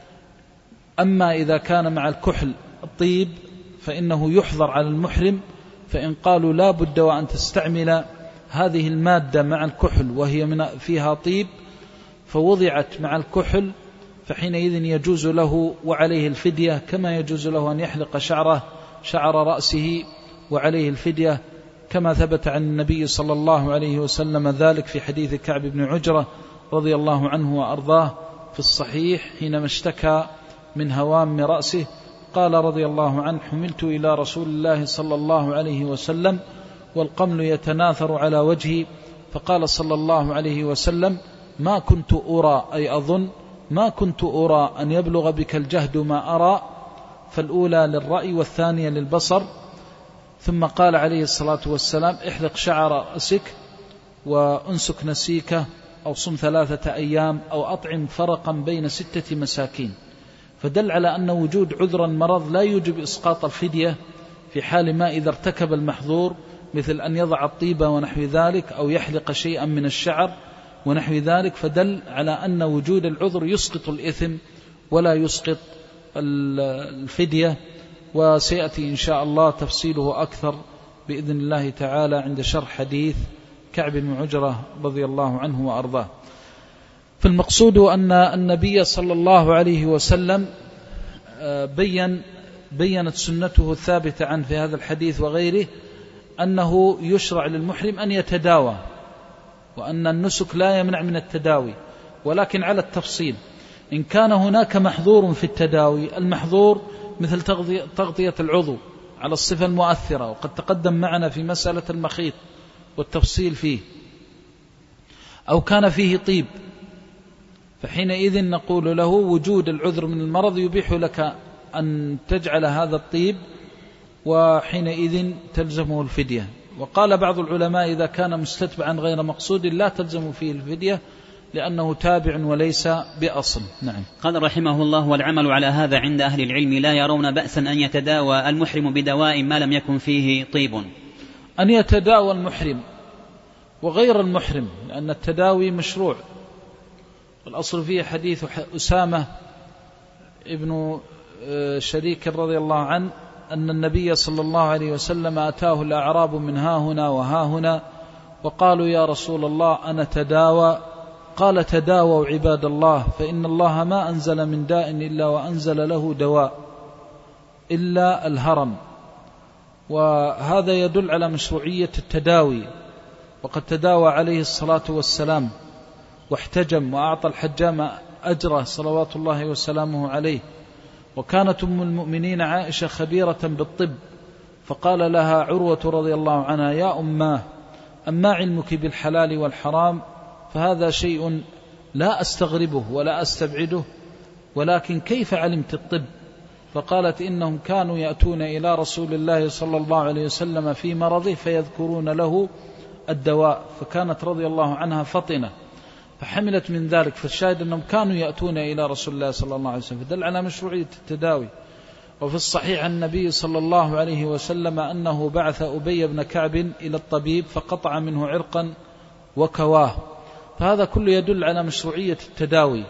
أما إذا كان مع الكحل الطيب فإنه يحظر على المحرم، فإن قالوا لا بد وأن تستعمل هذه المادة مع الكحل وهي من فيها طيب فوضعت مع الكحل فحينئذ يجوز له وعليه الفدية، كما يجوز له أن يحلق شعره شعر رأسه وعليه الفدية، كما ثبت عن النبي صلى الله عليه وسلم ذلك في حديث كعب بن عجرة رضي الله عنه وأرضاه في الصحيح حينما اشتكى من هوام رأسه قال رضي الله عنه: حملت إلى رسول الله صلى الله عليه وسلم والقمل يتناثر على وجهي، فقال صلى الله عليه وسلم: ما كنت أرى، أي أظن ما كنت أرى أن يبلغ بك الجهد ما أرى، فالأولى للرأي والثانية للبصر. ثم قال عليه الصلاة والسلام: احلق شعر رأسك وأنسك نسيكه أو صم ثلاثة أيام أو أطعم فرقا بين ستة مساكين. فدل على أن وجود عذرا مرض لا يوجب إسقاط الفدية في حال ما إذا ارتكب المحظور، مثل أن يضع الطيبة ونحو ذلك أو يحلق شيئا من الشعر ونحو ذلك، فدل على أن وجود العذر يسقط الإثم ولا يسقط الفدية. وسيأتي إن شاء الله تفصيله أكثر بإذن الله تعالى عند شرح حديث كعب بن عجرة رضي الله عنه وأرضاه. فالمقصود أن النبي صلى الله عليه وسلم بين بينت سنته الثابتة عنه في هذا الحديث وغيره أنه يشرع للمحرم أن يتداوى، وأن النسك لا يمنع من التداوي، ولكن على التفصيل. إن كان هناك محظور في التداوي، المحظور مثل تغطية العضو على الصفة المؤثرة، وقد تقدم معنا في مسألة المخيط والتفصيل فيه، أو كان فيه طيب، فحينئذ نقول له وجود العذر من المرض يبيح لك أن تجعل هذا الطيب، وحينئذ تلزمه الفدية. وقال بعض العلماء إذا كان مستتبعا غير مقصود لا تلزم فيه الفدية لأنه تابع وليس بأصل. نعم. قال رحمه الله: والعمل على هذا عند أهل العلم لا يرون بأسا أن يتداوى المحرم بدواء ما لم يكن فيه طيب. أن يتداوى المحرم وغير المحرم، لأن التداوي مشروع. الأصل فيه حديث أسامة ابن شريك رضي الله عنه أن النبي صلى الله عليه وسلم أتاه الأعراب من ها هنا وها هنا وقالوا: يا رسول الله أنا تداوى. قال: تداووا عباد الله، فإن الله ما أنزل من داء إلا وأنزل له دواء إلا الهرم. وهذا يدل على مشروعية التداوي، وقد تداوى عليه الصلاة والسلام واحتجم وأعطى الحجام أجره صلوات الله وسلامه عليه. وكانت أم المؤمنين عائشة خبيرة بالطب، فقال لها عروة رضي الله عنها: يا أماه، أما علمك بالحلال والحرام؟ فهذا شيء لا أستغربه ولا أستبعده، ولكن كيف علمت الطب؟ فقالت: إنهم كانوا يأتون إلى رسول الله صلى الله عليه وسلم في مرضه فيذكرون له الدواء، فكانت رضي الله عنها فطنة فحملت من ذلك. فالشاهد أنهم كانوا يأتون إلى رسول الله صلى الله عليه وسلم، فدل على مشروعية التداوي. وفي الصحيح عن النبي صلى الله عليه وسلم أنه بعث أبي بن كعب إلى الطبيب فقطع منه عرقا وكواه، فهذا كله يدل على مشروعية التداوي.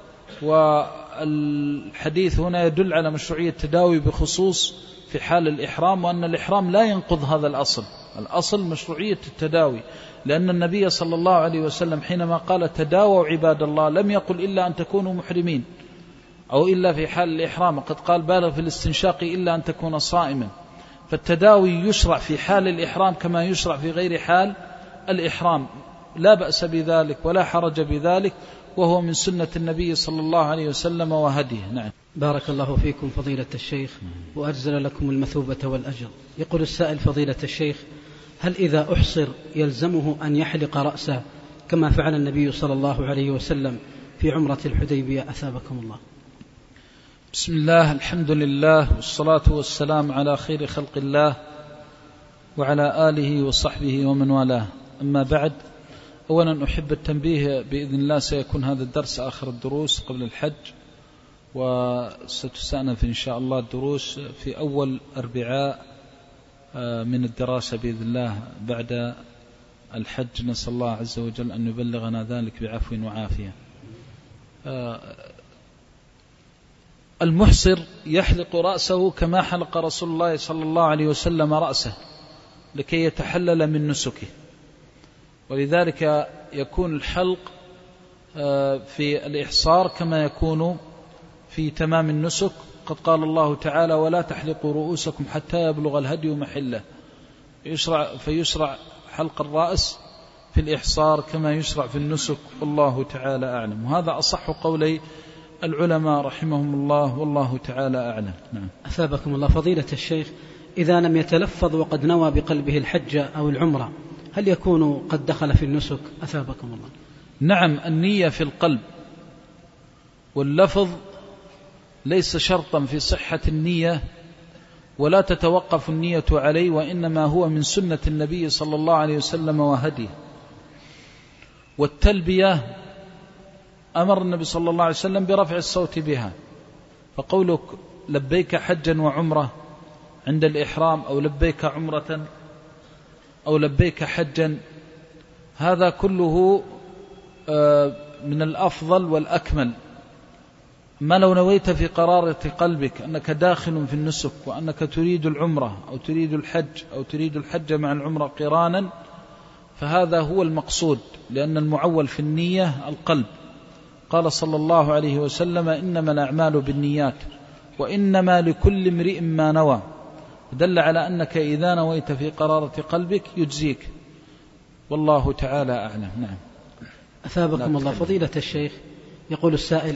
والحديث هنا يدل على مشروعية التداوي بخصوص في حال الإحرام، وأن الإحرام لا ينقض هذا الأصل. الأصل مشروعية التداوي، لأن النبي صلى الله عليه وسلم حينما قال تداووا عباد الله لم يقل إلا أن تكونوا محرمين أو إلا في حال الإحرام، قد قال بالغ في الاستنشاق إلا أن تكون صائما. فالتداوي يشرع في حال الإحرام كما يشرع في غير حال الإحرام، لا بأس بذلك ولا حرج بذلك، وهو من سنة النبي صلى الله عليه وسلم وهديه. نعم. بارك الله فيكم فضيلة الشيخ وأجزل لكم المثوبة والأجر. يقول السائل: فضيلة الشيخ، هل إذا أحصر يلزمه أن يحلق رأسه كما فعل النبي صلى الله عليه وسلم في عمرة الحديبية أثابكم الله؟ بسم الله، الحمد لله، والصلاة والسلام على خير خلق الله وعلى آله وصحبه ومن والاه. أما بعد، أولا أحب التنبيه بإذن الله سيكون هذا الدرس آخر الدروس قبل الحج، وستستأنف إن شاء الله الدروس في أول أربعاء من الدراسة بإذن الله بعد الحج. نسأل الله عز وجل أن يبلغنا ذلك بعفو وعافية. المحصر يحلق رأسه كما حلق رسول الله صلى الله عليه وسلم رأسه لكي يتحلل من نسكه، ولذلك يكون الحلق في الإحصار كما يكون في تمام النسك. قد قال الله تعالى: ولا تحلقوا رؤوسكم حتى يبلغ الهدي محله، فيشرع, فيشرع حلق الرأس في الإحصار كما يشرع في النسك، والله تعالى أعلم. وهذا أصح قولي العلماء رحمهم الله، والله تعالى أعلم. نعم. أثابكم الله فضيلة الشيخ، إذا لم يتلفظ وقد نوى بقلبه الحج أو العمرة هل يكون قد دخل في النسك؟ أثابكم الله. نعم، النية في القلب، واللفظ ليس شرطا في صحة النية، ولا تتوقف النية عليه، وإنما هو من سنة النبي صلى الله عليه وسلم وهديه. والتلبية أمر النبي صلى الله عليه وسلم برفع الصوت بها، فقولك لبيك حجا وعمرة عند الإحرام، أو لبيك عمرة، أو لبيك حجا، هذا كله من الأفضل والأكمل. ما لو نويت في قرارة قلبك أنك داخل في النسك وأنك تريد العمرة أو تريد الحج أو تريد الحج مع العمرة قرانا، فهذا هو المقصود، لأن المعول في النية القلب. قال صلى الله عليه وسلم: إنما الأعمال بالنيات وإنما لكل امرئ ما نوى، دل على أنك إذا نويت في قرارة قلبك يجزيك، والله تعالى أعلم. نعم. أثابكم الله فضيلة الشيخ، يقول السائل: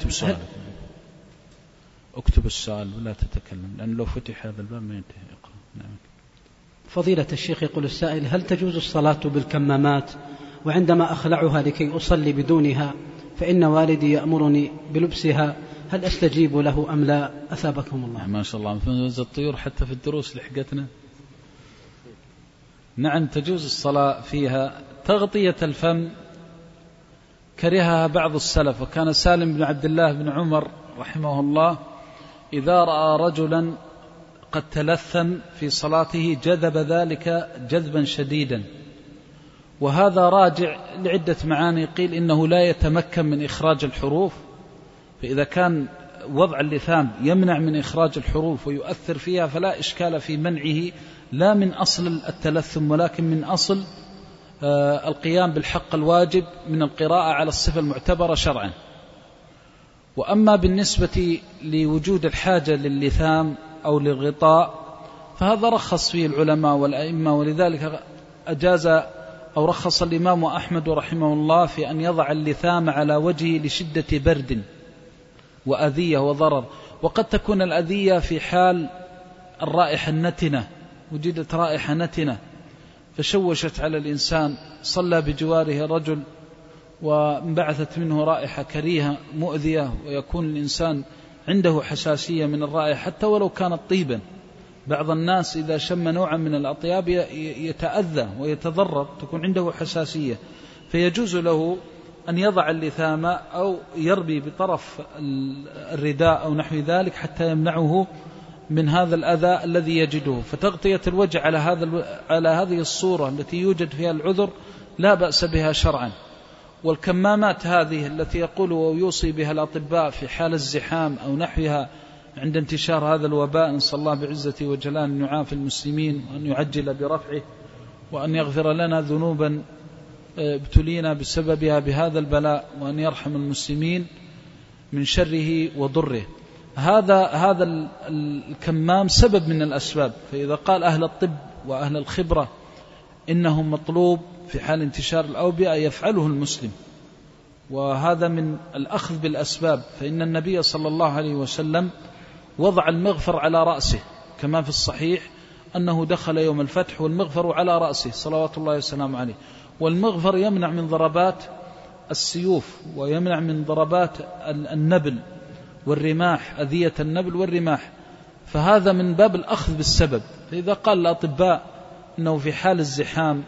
اكتب السؤال ولا تتكلم، لأن لو فتح هذا الباب ما ينتهي. اقرأ. نعم. فضيلة الشيخ، يقول السائل: هل تجوز الصلاة بالكمامات، وعندما أخلعها لكي أصلي بدونها فإن والدي يأمرني بلبسها، هل أستجيب له أم لا؟ أثابكم الله. ما شاء الله، فنوز الطيور حتى في الدروس لحقتنا. نعم، تجوز الصلاة فيها. تغطية الفم كرهها بعض السلف، وكان سالم بن عبد الله بن عمر رحمه الله إذا رأى رجلا قد تلثم في صلاته جذب ذلك جذبا شديدا، وهذا راجع لعدة معاني. قيل إنه لا يتمكن من إخراج الحروف، فإذا كان وضع اللثام يمنع من إخراج الحروف ويؤثر فيها فلا إشكال في منعه، لا من أصل التلثم ولكن من أصل آه القيام بالحق الواجب من القراءة على الصفة المعتبرة شرعا. وأما بالنسبة لوجود الحاجة للثام أو للغطاء فهذا رخص فيه العلماء والأئمة، ولذلك أجاز أو رخص الإمام أحمد رحمه الله في أن يضع اللثام على وجهه لشدة برد وأذية وضرر. وقد تكون الأذية في حال الرائحة النتنة، وجدت رائحة نتنة فشوشت على الإنسان، صلى بجواره رجل وانبعثت منه رائحة كريهة مؤذية، ويكون الإنسان عنده حساسية من الرائحة حتى ولو كانت طيبا. بعض الناس إذا شم نوعا من الأطياب يتأذى ويتضرر، تكون عنده حساسية، فيجوز له أن يضع اللثام أو يربي بطرف الرداء أو نحو ذلك حتى يمنعه من هذا الأذى الذي يجده. فتغطية الوجه على هذا على هذه الصورة التي يوجد فيها العذر لا بأس بها شرعا. والكمامات هذه التي يقول ويوصي بها الأطباء في حال الزحام أو نحوها عند انتشار هذا الوباء، نسأل الله بعزته وجلاله أن يعافي المسلمين وأن يعجل برفعه وأن يغفر لنا ذنوبا ابتلينا بسببها بهذا البلاء، وأن يرحم المسلمين من شره وضره. هذا هذا الكمام سبب من الأسباب. فإذا قال أهل الطب وأهل الخبرة إنه مطلوب في حال انتشار الأوبئة يفعله المسلم، وهذا من الأخذ بالأسباب. فإن النبي صلى الله عليه وسلم وضع المغفر على رأسه كما في الصحيح أنه دخل يوم الفتح والمغفر على رأسه صلوات الله وسلامه عليه. والمغفر يمنع من ضربات السيوف ويمنع من ضربات النبل والرماح، أذية النبل والرماح، فهذا من باب الأخذ بالسبب. فإذا قال الأطباء أنه في حال الزحام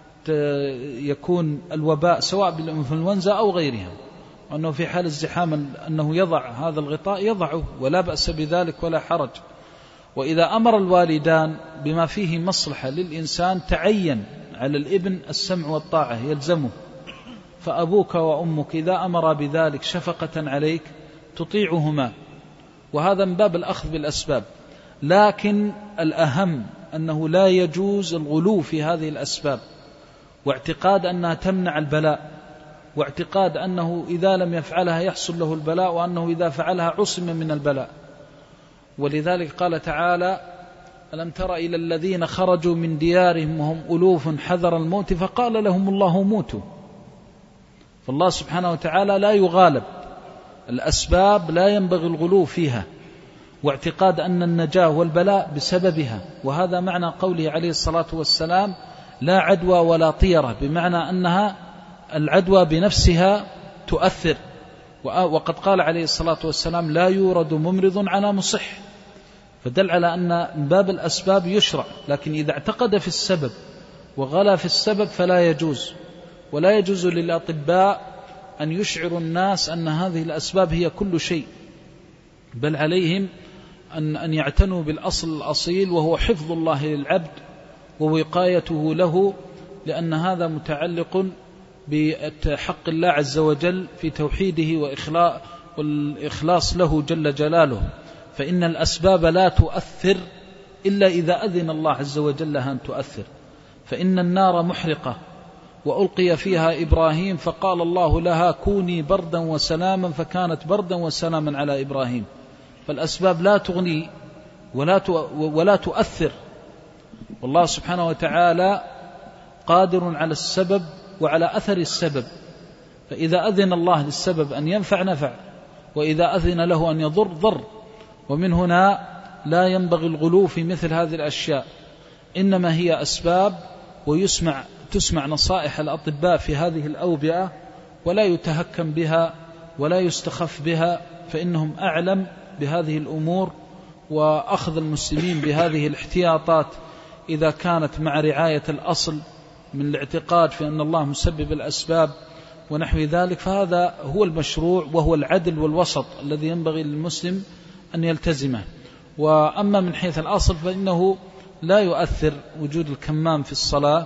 يكون الوباء سواء بالإنفلونزا أو غيرها، وأنه في حال الزحام أنه يضع هذا الغطاء يضعه ولا بأس بذلك ولا حرج. وإذا أمر الوالدان بما فيه مصلحة للإنسان تعين على الابن السمع والطاعة يلزمه. فأبوك وأمك إذا أمر بذلك شفقة عليك تطيعهما، وهذا من باب الأخذ بالأسباب. لكن الأهم أنه لا يجوز الغلو في هذه الأسباب، واعتقاد أنها تمنع البلاء، واعتقاد أنه إذا لم يفعلها يحصل له البلاء، وأنه إذا فعلها عصم من البلاء. ولذلك قال تعالى: ألم تر إلى الذين خرجوا من ديارهم وهم ألوف حذر الموت فقال لهم الله موتوا. فالله سبحانه وتعالى لا يغالب، الأسباب لا ينبغي الغلو فيها، واعتقاد أن النجاة والبلاء بسببها. وهذا معنى قوله عليه الصلاة والسلام: لا عدوى ولا طيرة، بمعنى أنها العدوى بنفسها تؤثر. وقد قال عليه الصلاة والسلام: لا يورد ممرض على مصح، فدل على أن من باب الأسباب يشرع. لكن إذا اعتقد في السبب وغلا في السبب فلا يجوز. ولا يجوز للأطباء أن يشعروا الناس أن هذه الأسباب هي كل شيء، بل عليهم أن أن يعتنوا بالأصل الأصيل، وهو حفظ الله للعبد ووقايته له، لأن هذا متعلق بحق الله عز وجل في توحيده والإخلاص له جل جلاله. فإن الأسباب لا تؤثر إلا إذا أذن الله عز وجل لها أن تؤثر. فإن النار محرقة وألقي فيها إبراهيم فقال الله لها كوني بردا وسلاما، فكانت بردا وسلاما على إبراهيم. فالأسباب لا تغني ولا ولا تؤثر، والله سبحانه وتعالى قادر على السبب وعلى أثر السبب. فإذا أذن الله للسبب أن ينفع نفع، وإذا أذن له أن يضر ضر. ومن هنا لا ينبغي الغلو في مثل هذه الأشياء، إنما هي أسباب، ويسمع تسمع نصائح الأطباء في هذه الأوبئة، ولا يتهكم بها ولا يستخف بها، فإنهم أعلم بهذه الأمور. وأخذ المسلمين بهذه الاحتياطات إذا كانت مع رعاية الأصل من الاعتقاد في أن الله مسبب الأسباب ونحو ذلك، فهذا هو المشروع وهو العدل والوسط الذي ينبغي للمسلم أن يلتزمه. وأما من حيث الأصل فإنه لا يؤثر وجود الكمام في الصلاة.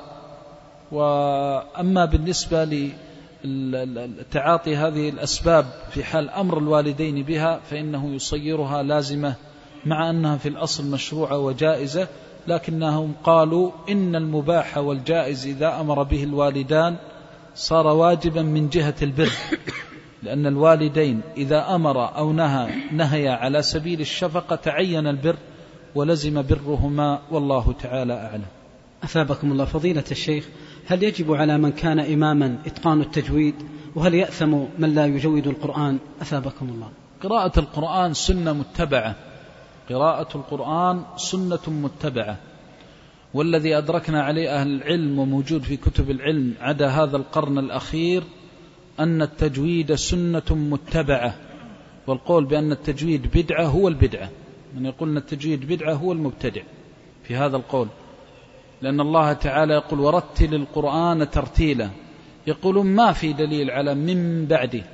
وأما بالنسبة لتعاطي هذه الأسباب في حال أمر الوالدين بها فإنه يصيرها لازمة، مع أنها في الأصل مشروعة وجائزة، لكنهم قالوا إن المباح والجائز إذا أمر به الوالدان صار واجبا من جهة البر، لأن الوالدين إذا أمر أو نهى نهي على سبيل الشفقة تعين البر ولزم برهما، والله تعالى أعلم. أثابكم الله. فضيلة الشيخ، هل يجب على من كان إماما إتقان التجويد، وهل يأثم من لا يجود القرآن؟ أثابكم الله. قراءة القرآن سنة متبعة، قراءة القرآن سنة متبعة، والذي أدركنا عليه أهل العلم وموجود في كتب العلم عدا هذا القرن الأخير أن التجويد سنة متبعة، والقول بأن التجويد بدعة هو البدعة. من يقول أن التجويد بدعة هو المبتدع في هذا القول، لأن الله تعالى يقول ورتل القرآن ترتيلا. يقولون ما في دليل على من بعده،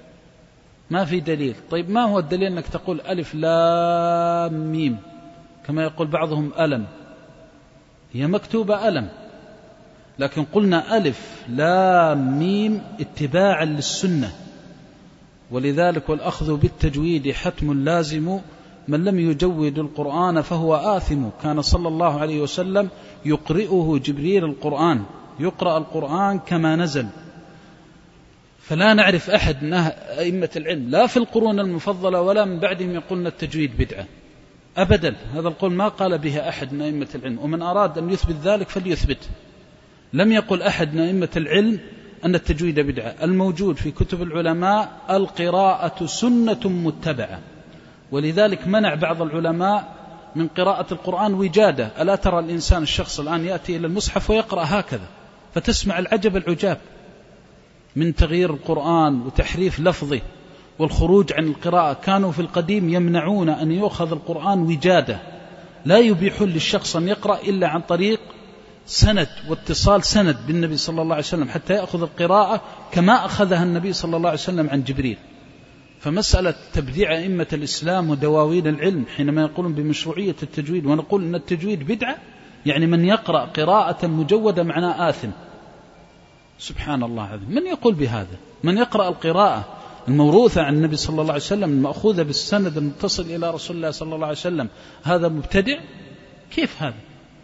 ما في دليل. طيب ما هو الدليل أنك تقول ألف لام ميم كما يقول بعضهم ألم؟ هي مكتوبة ألم، لكن قلنا ألف لام ميم اتباعا للسنة، ولذلك والأخذ بالتجويد حتم لازم، من لم يجود القرآن فهو آثم. كان صلى الله عليه وسلم يقرئه جبريل القرآن، يقرأ القرآن كما نزل. فلا نعرف أحد من أئمة العلم لا في القرون المفضلة ولا من بعدهم يقولون التجويد بدعة أبدا. هذا القول ما قال به أحد من أئمة العلم، ومن أراد أن يثبت ذلك فليثبت. لم يقل أحد من أئمة العلم أن التجويد بدعة. الموجود في كتب العلماء القراءة سنة متبعة، ولذلك منع بعض العلماء من قراءة القرآن وجادة. ألا ترى الإنسان الشخص الآن يأتي إلى المصحف ويقرأ هكذا، فتسمع العجب العجاب من تغيير القرآن وتحريف لفظه والخروج عن القراءة. كانوا في القديم يمنعون أن يؤخذ القرآن وجادة، لا يبيحون للشخص أن يقرأ إلا عن طريق سند واتصال سند بالنبي صلى الله عليه وسلم حتى يأخذ القراءة كما أخذها النبي صلى الله عليه وسلم عن جبريل. فمسألة تبديع أئمة الإسلام ودواوين العلم حينما يقولون بمشروعية التجويد ونقول أن التجويد بدعة، يعني من يقرأ قراءة مجودة معناه آثم. سبحان الله عظيم، من يقول بهذا؟ من يقرأ القراءة الموروثة عن النبي صلى الله عليه وسلم المأخوذة بالسند المتصل إلى رسول الله صلى الله عليه وسلم هذا مبتدع؟ كيف هذا؟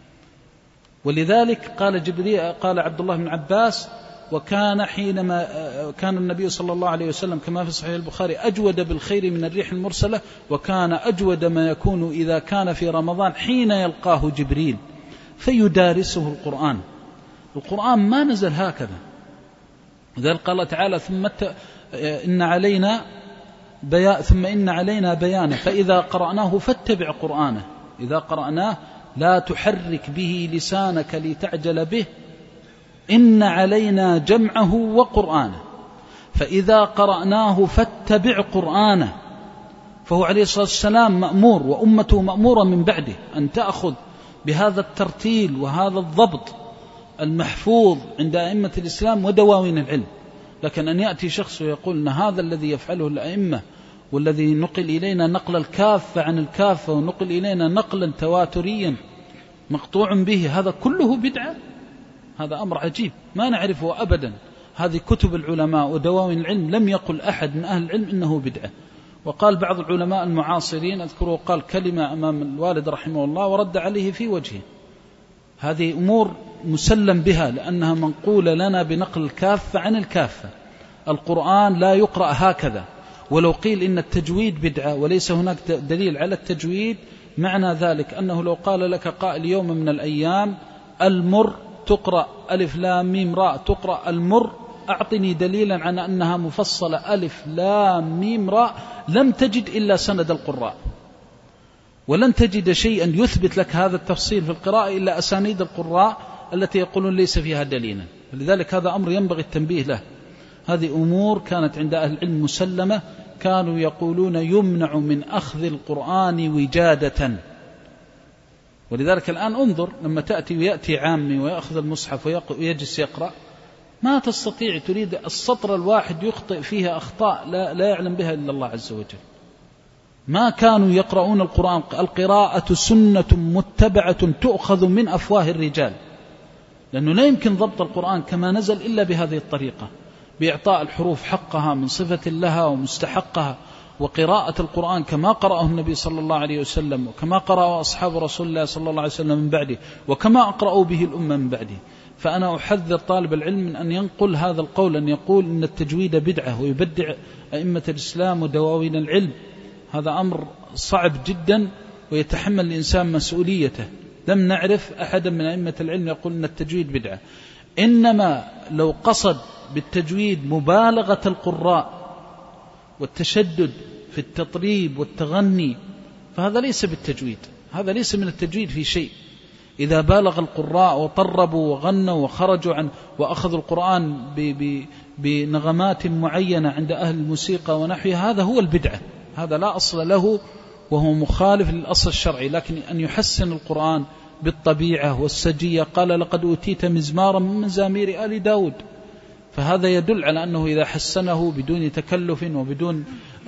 ولذلك قال جبريل، قال عبد الله بن عباس: وكان حينما كان النبي صلى الله عليه وسلم كما في صحيح البخاري أجود بالخير من الريح المرسلة، وكان أجود ما يكون إذا كان في رمضان حين يلقاه جبريل فيدارسه القرآن. القرآن ما نزل هكذا. ذلك قال تعالى: ثم إن علينا بيان ثم إن علينا بيانه فإذا قرأناه فاتبع قرآنه. إذا قرأناه لا تحرك به لسانك لتعجل به، إن علينا جمعه وقرآنه، فإذا قرأناه فاتبع قرآنه. فهو عليه الصلاة والسلام مأمور وأمته مأمورة من بعده أن تأخذ بهذا الترتيل وهذا الضبط المحفوظ عند أئمة الإسلام ودواوين العلم. لكن أن يأتي شخص ويقول أن هذا الذي يفعله الأئمة والذي نقل إلينا نقل الكافة عن الكافة ونقل إلينا نقلا تواتريا مقطوع به، هذا كله بدعة، هذا أمر عجيب ما نعرفه أبدا. هذه كتب العلماء ودواوين العلم لم يقل أحد من أهل العلم إنه بدعة. وقال بعض العلماء المعاصرين، أذكره قال كلمة أمام الوالد رحمه الله ورد عليه في وجهه. هذه أمور مسلم بها لأنها منقولة لنا بنقل الكافة عن الكافة. القرآن لا يقرأ هكذا. ولو قيل إن التجويد بدعة وليس هناك دليل على التجويد، معنى ذلك أنه لو قال لك قائل يوم من الأيام المر تقرأ ألف لام ميم راء تقرأ المر، أعطني دليلا على أنها مفصلة ألف لام ميم راء، لم تجد إلا سند القراء، ولن تجد شيئا يثبت لك هذا التفصيل في القراءة إلا أسانيد القراء التي يقولون ليس فيها دليلا. لذلك هذا أمر ينبغي التنبيه له. هذه أمور كانت عند أهل العلم مسلمة، كانوا يقولون يمنع من أخذ القرآن وجادة. ولذلك الآن انظر لما تأتي ويأتي عامي ويأخذ المصحف ويجلس يقرأ، ما تستطيع، تريد السطر الواحد يخطئ فيها أخطاء لا, لا يعلم بها إلا الله عز وجل. ما كانوا يقرؤون القرآن. القراءة سنة متبعة تؤخذ من أفواه الرجال، لأنه لا يمكن ضبط القرآن كما نزل إلا بهذه الطريقة، بإعطاء الحروف حقها من صفة لها ومستحقها، وقراءة القرآن كما قرأه النبي صلى الله عليه وسلم وكما قرأه أصحاب رسول الله صلى الله عليه وسلم من بعده وكما أقرأوا به الأمة من بعده. فأنا أحذر طالب العلم من أن ينقل هذا القول، أن يقول إن التجويد بدعة ويبدع أئمة الإسلام ودواوين العلم. هذا أمر صعب جدا ويتحمل الإنسان مسؤوليته. لم نعرف أحدا من أئمة العلم يقول أن التجويد بدعة، إنما لو قصد بالتجويد مبالغة القراء والتشدد في التطريب والتغني فهذا ليس بالتجويد، هذا ليس من التجويد في شيء. إذا بالغ القراء وطربوا وغنوا وخرجوا عن وأخذوا القرآن بنغمات معينة عند أهل الموسيقى ونحوها هذا هو البدعة، هذا لا أصل له وهو مخالف للأصل الشرعي. لكن أن يحسن القرآن بالطبيعة والسجية، قال لقد أوتيت مزمارا من مزامير آل داود، فهذا يدل على أنه إذا حسنه بدون تكلف وبدون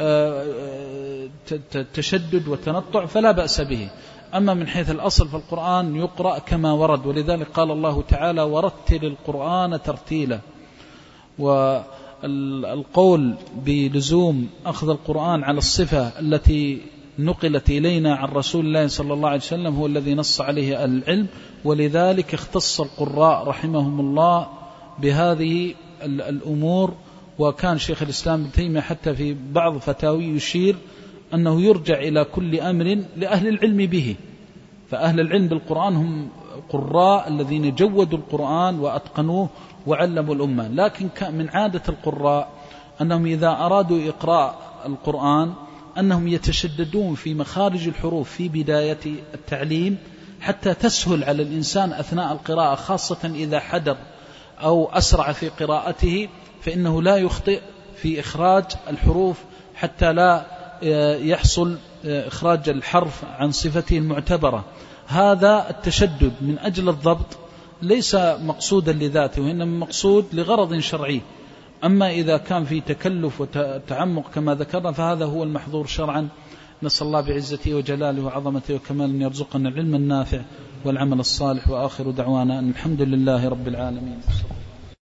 تشدد وتنطع فلا بأس به. أما من حيث الأصل فالقرآن يقرأ كما ورد، ولذلك قال الله تعالى ورتل القرآن ترتيلا. والقول بلزوم أخذ القرآن على الصفة التي نقلت إلينا عن رسول الله صلى الله عليه وسلم هو الذي نص عليه العلم، ولذلك اختص القراء رحمهم الله بهذه الأمور. وكان شيخ الإسلام ابن تيمية حتى في بعض فتاوي يشير أنه يرجع إلى كل أمر لأهل العلم به، فأهل العلم بالقرآن هم قراء الذين جودوا القرآن وأتقنوه وعلموا الأمة. لكن من عادة القراء أنهم إذا أرادوا إقراء القرآن أنهم يتشددون في مخارج الحروف في بداية التعليم حتى تسهل على الإنسان أثناء القراءة، خاصة إذا حدر أو أسرع في قراءته فإنه لا يخطئ في إخراج الحروف حتى لا يحصل إخراج الحرف عن صفته المعتبرة. هذا التشدد من أجل الضبط ليس مقصودا لذاته، وإنما مقصود لغرض شرعي. أما إذا كان في تكلف وتعمق كما ذكرنا فهذا هو المحظور شرعا. نسأل الله بعزته وجلاله وعظمته وكمال أن يرزقنا العلم النافع والعمل الصالح، وآخر دعوانا أن الحمد لله رب العالمين.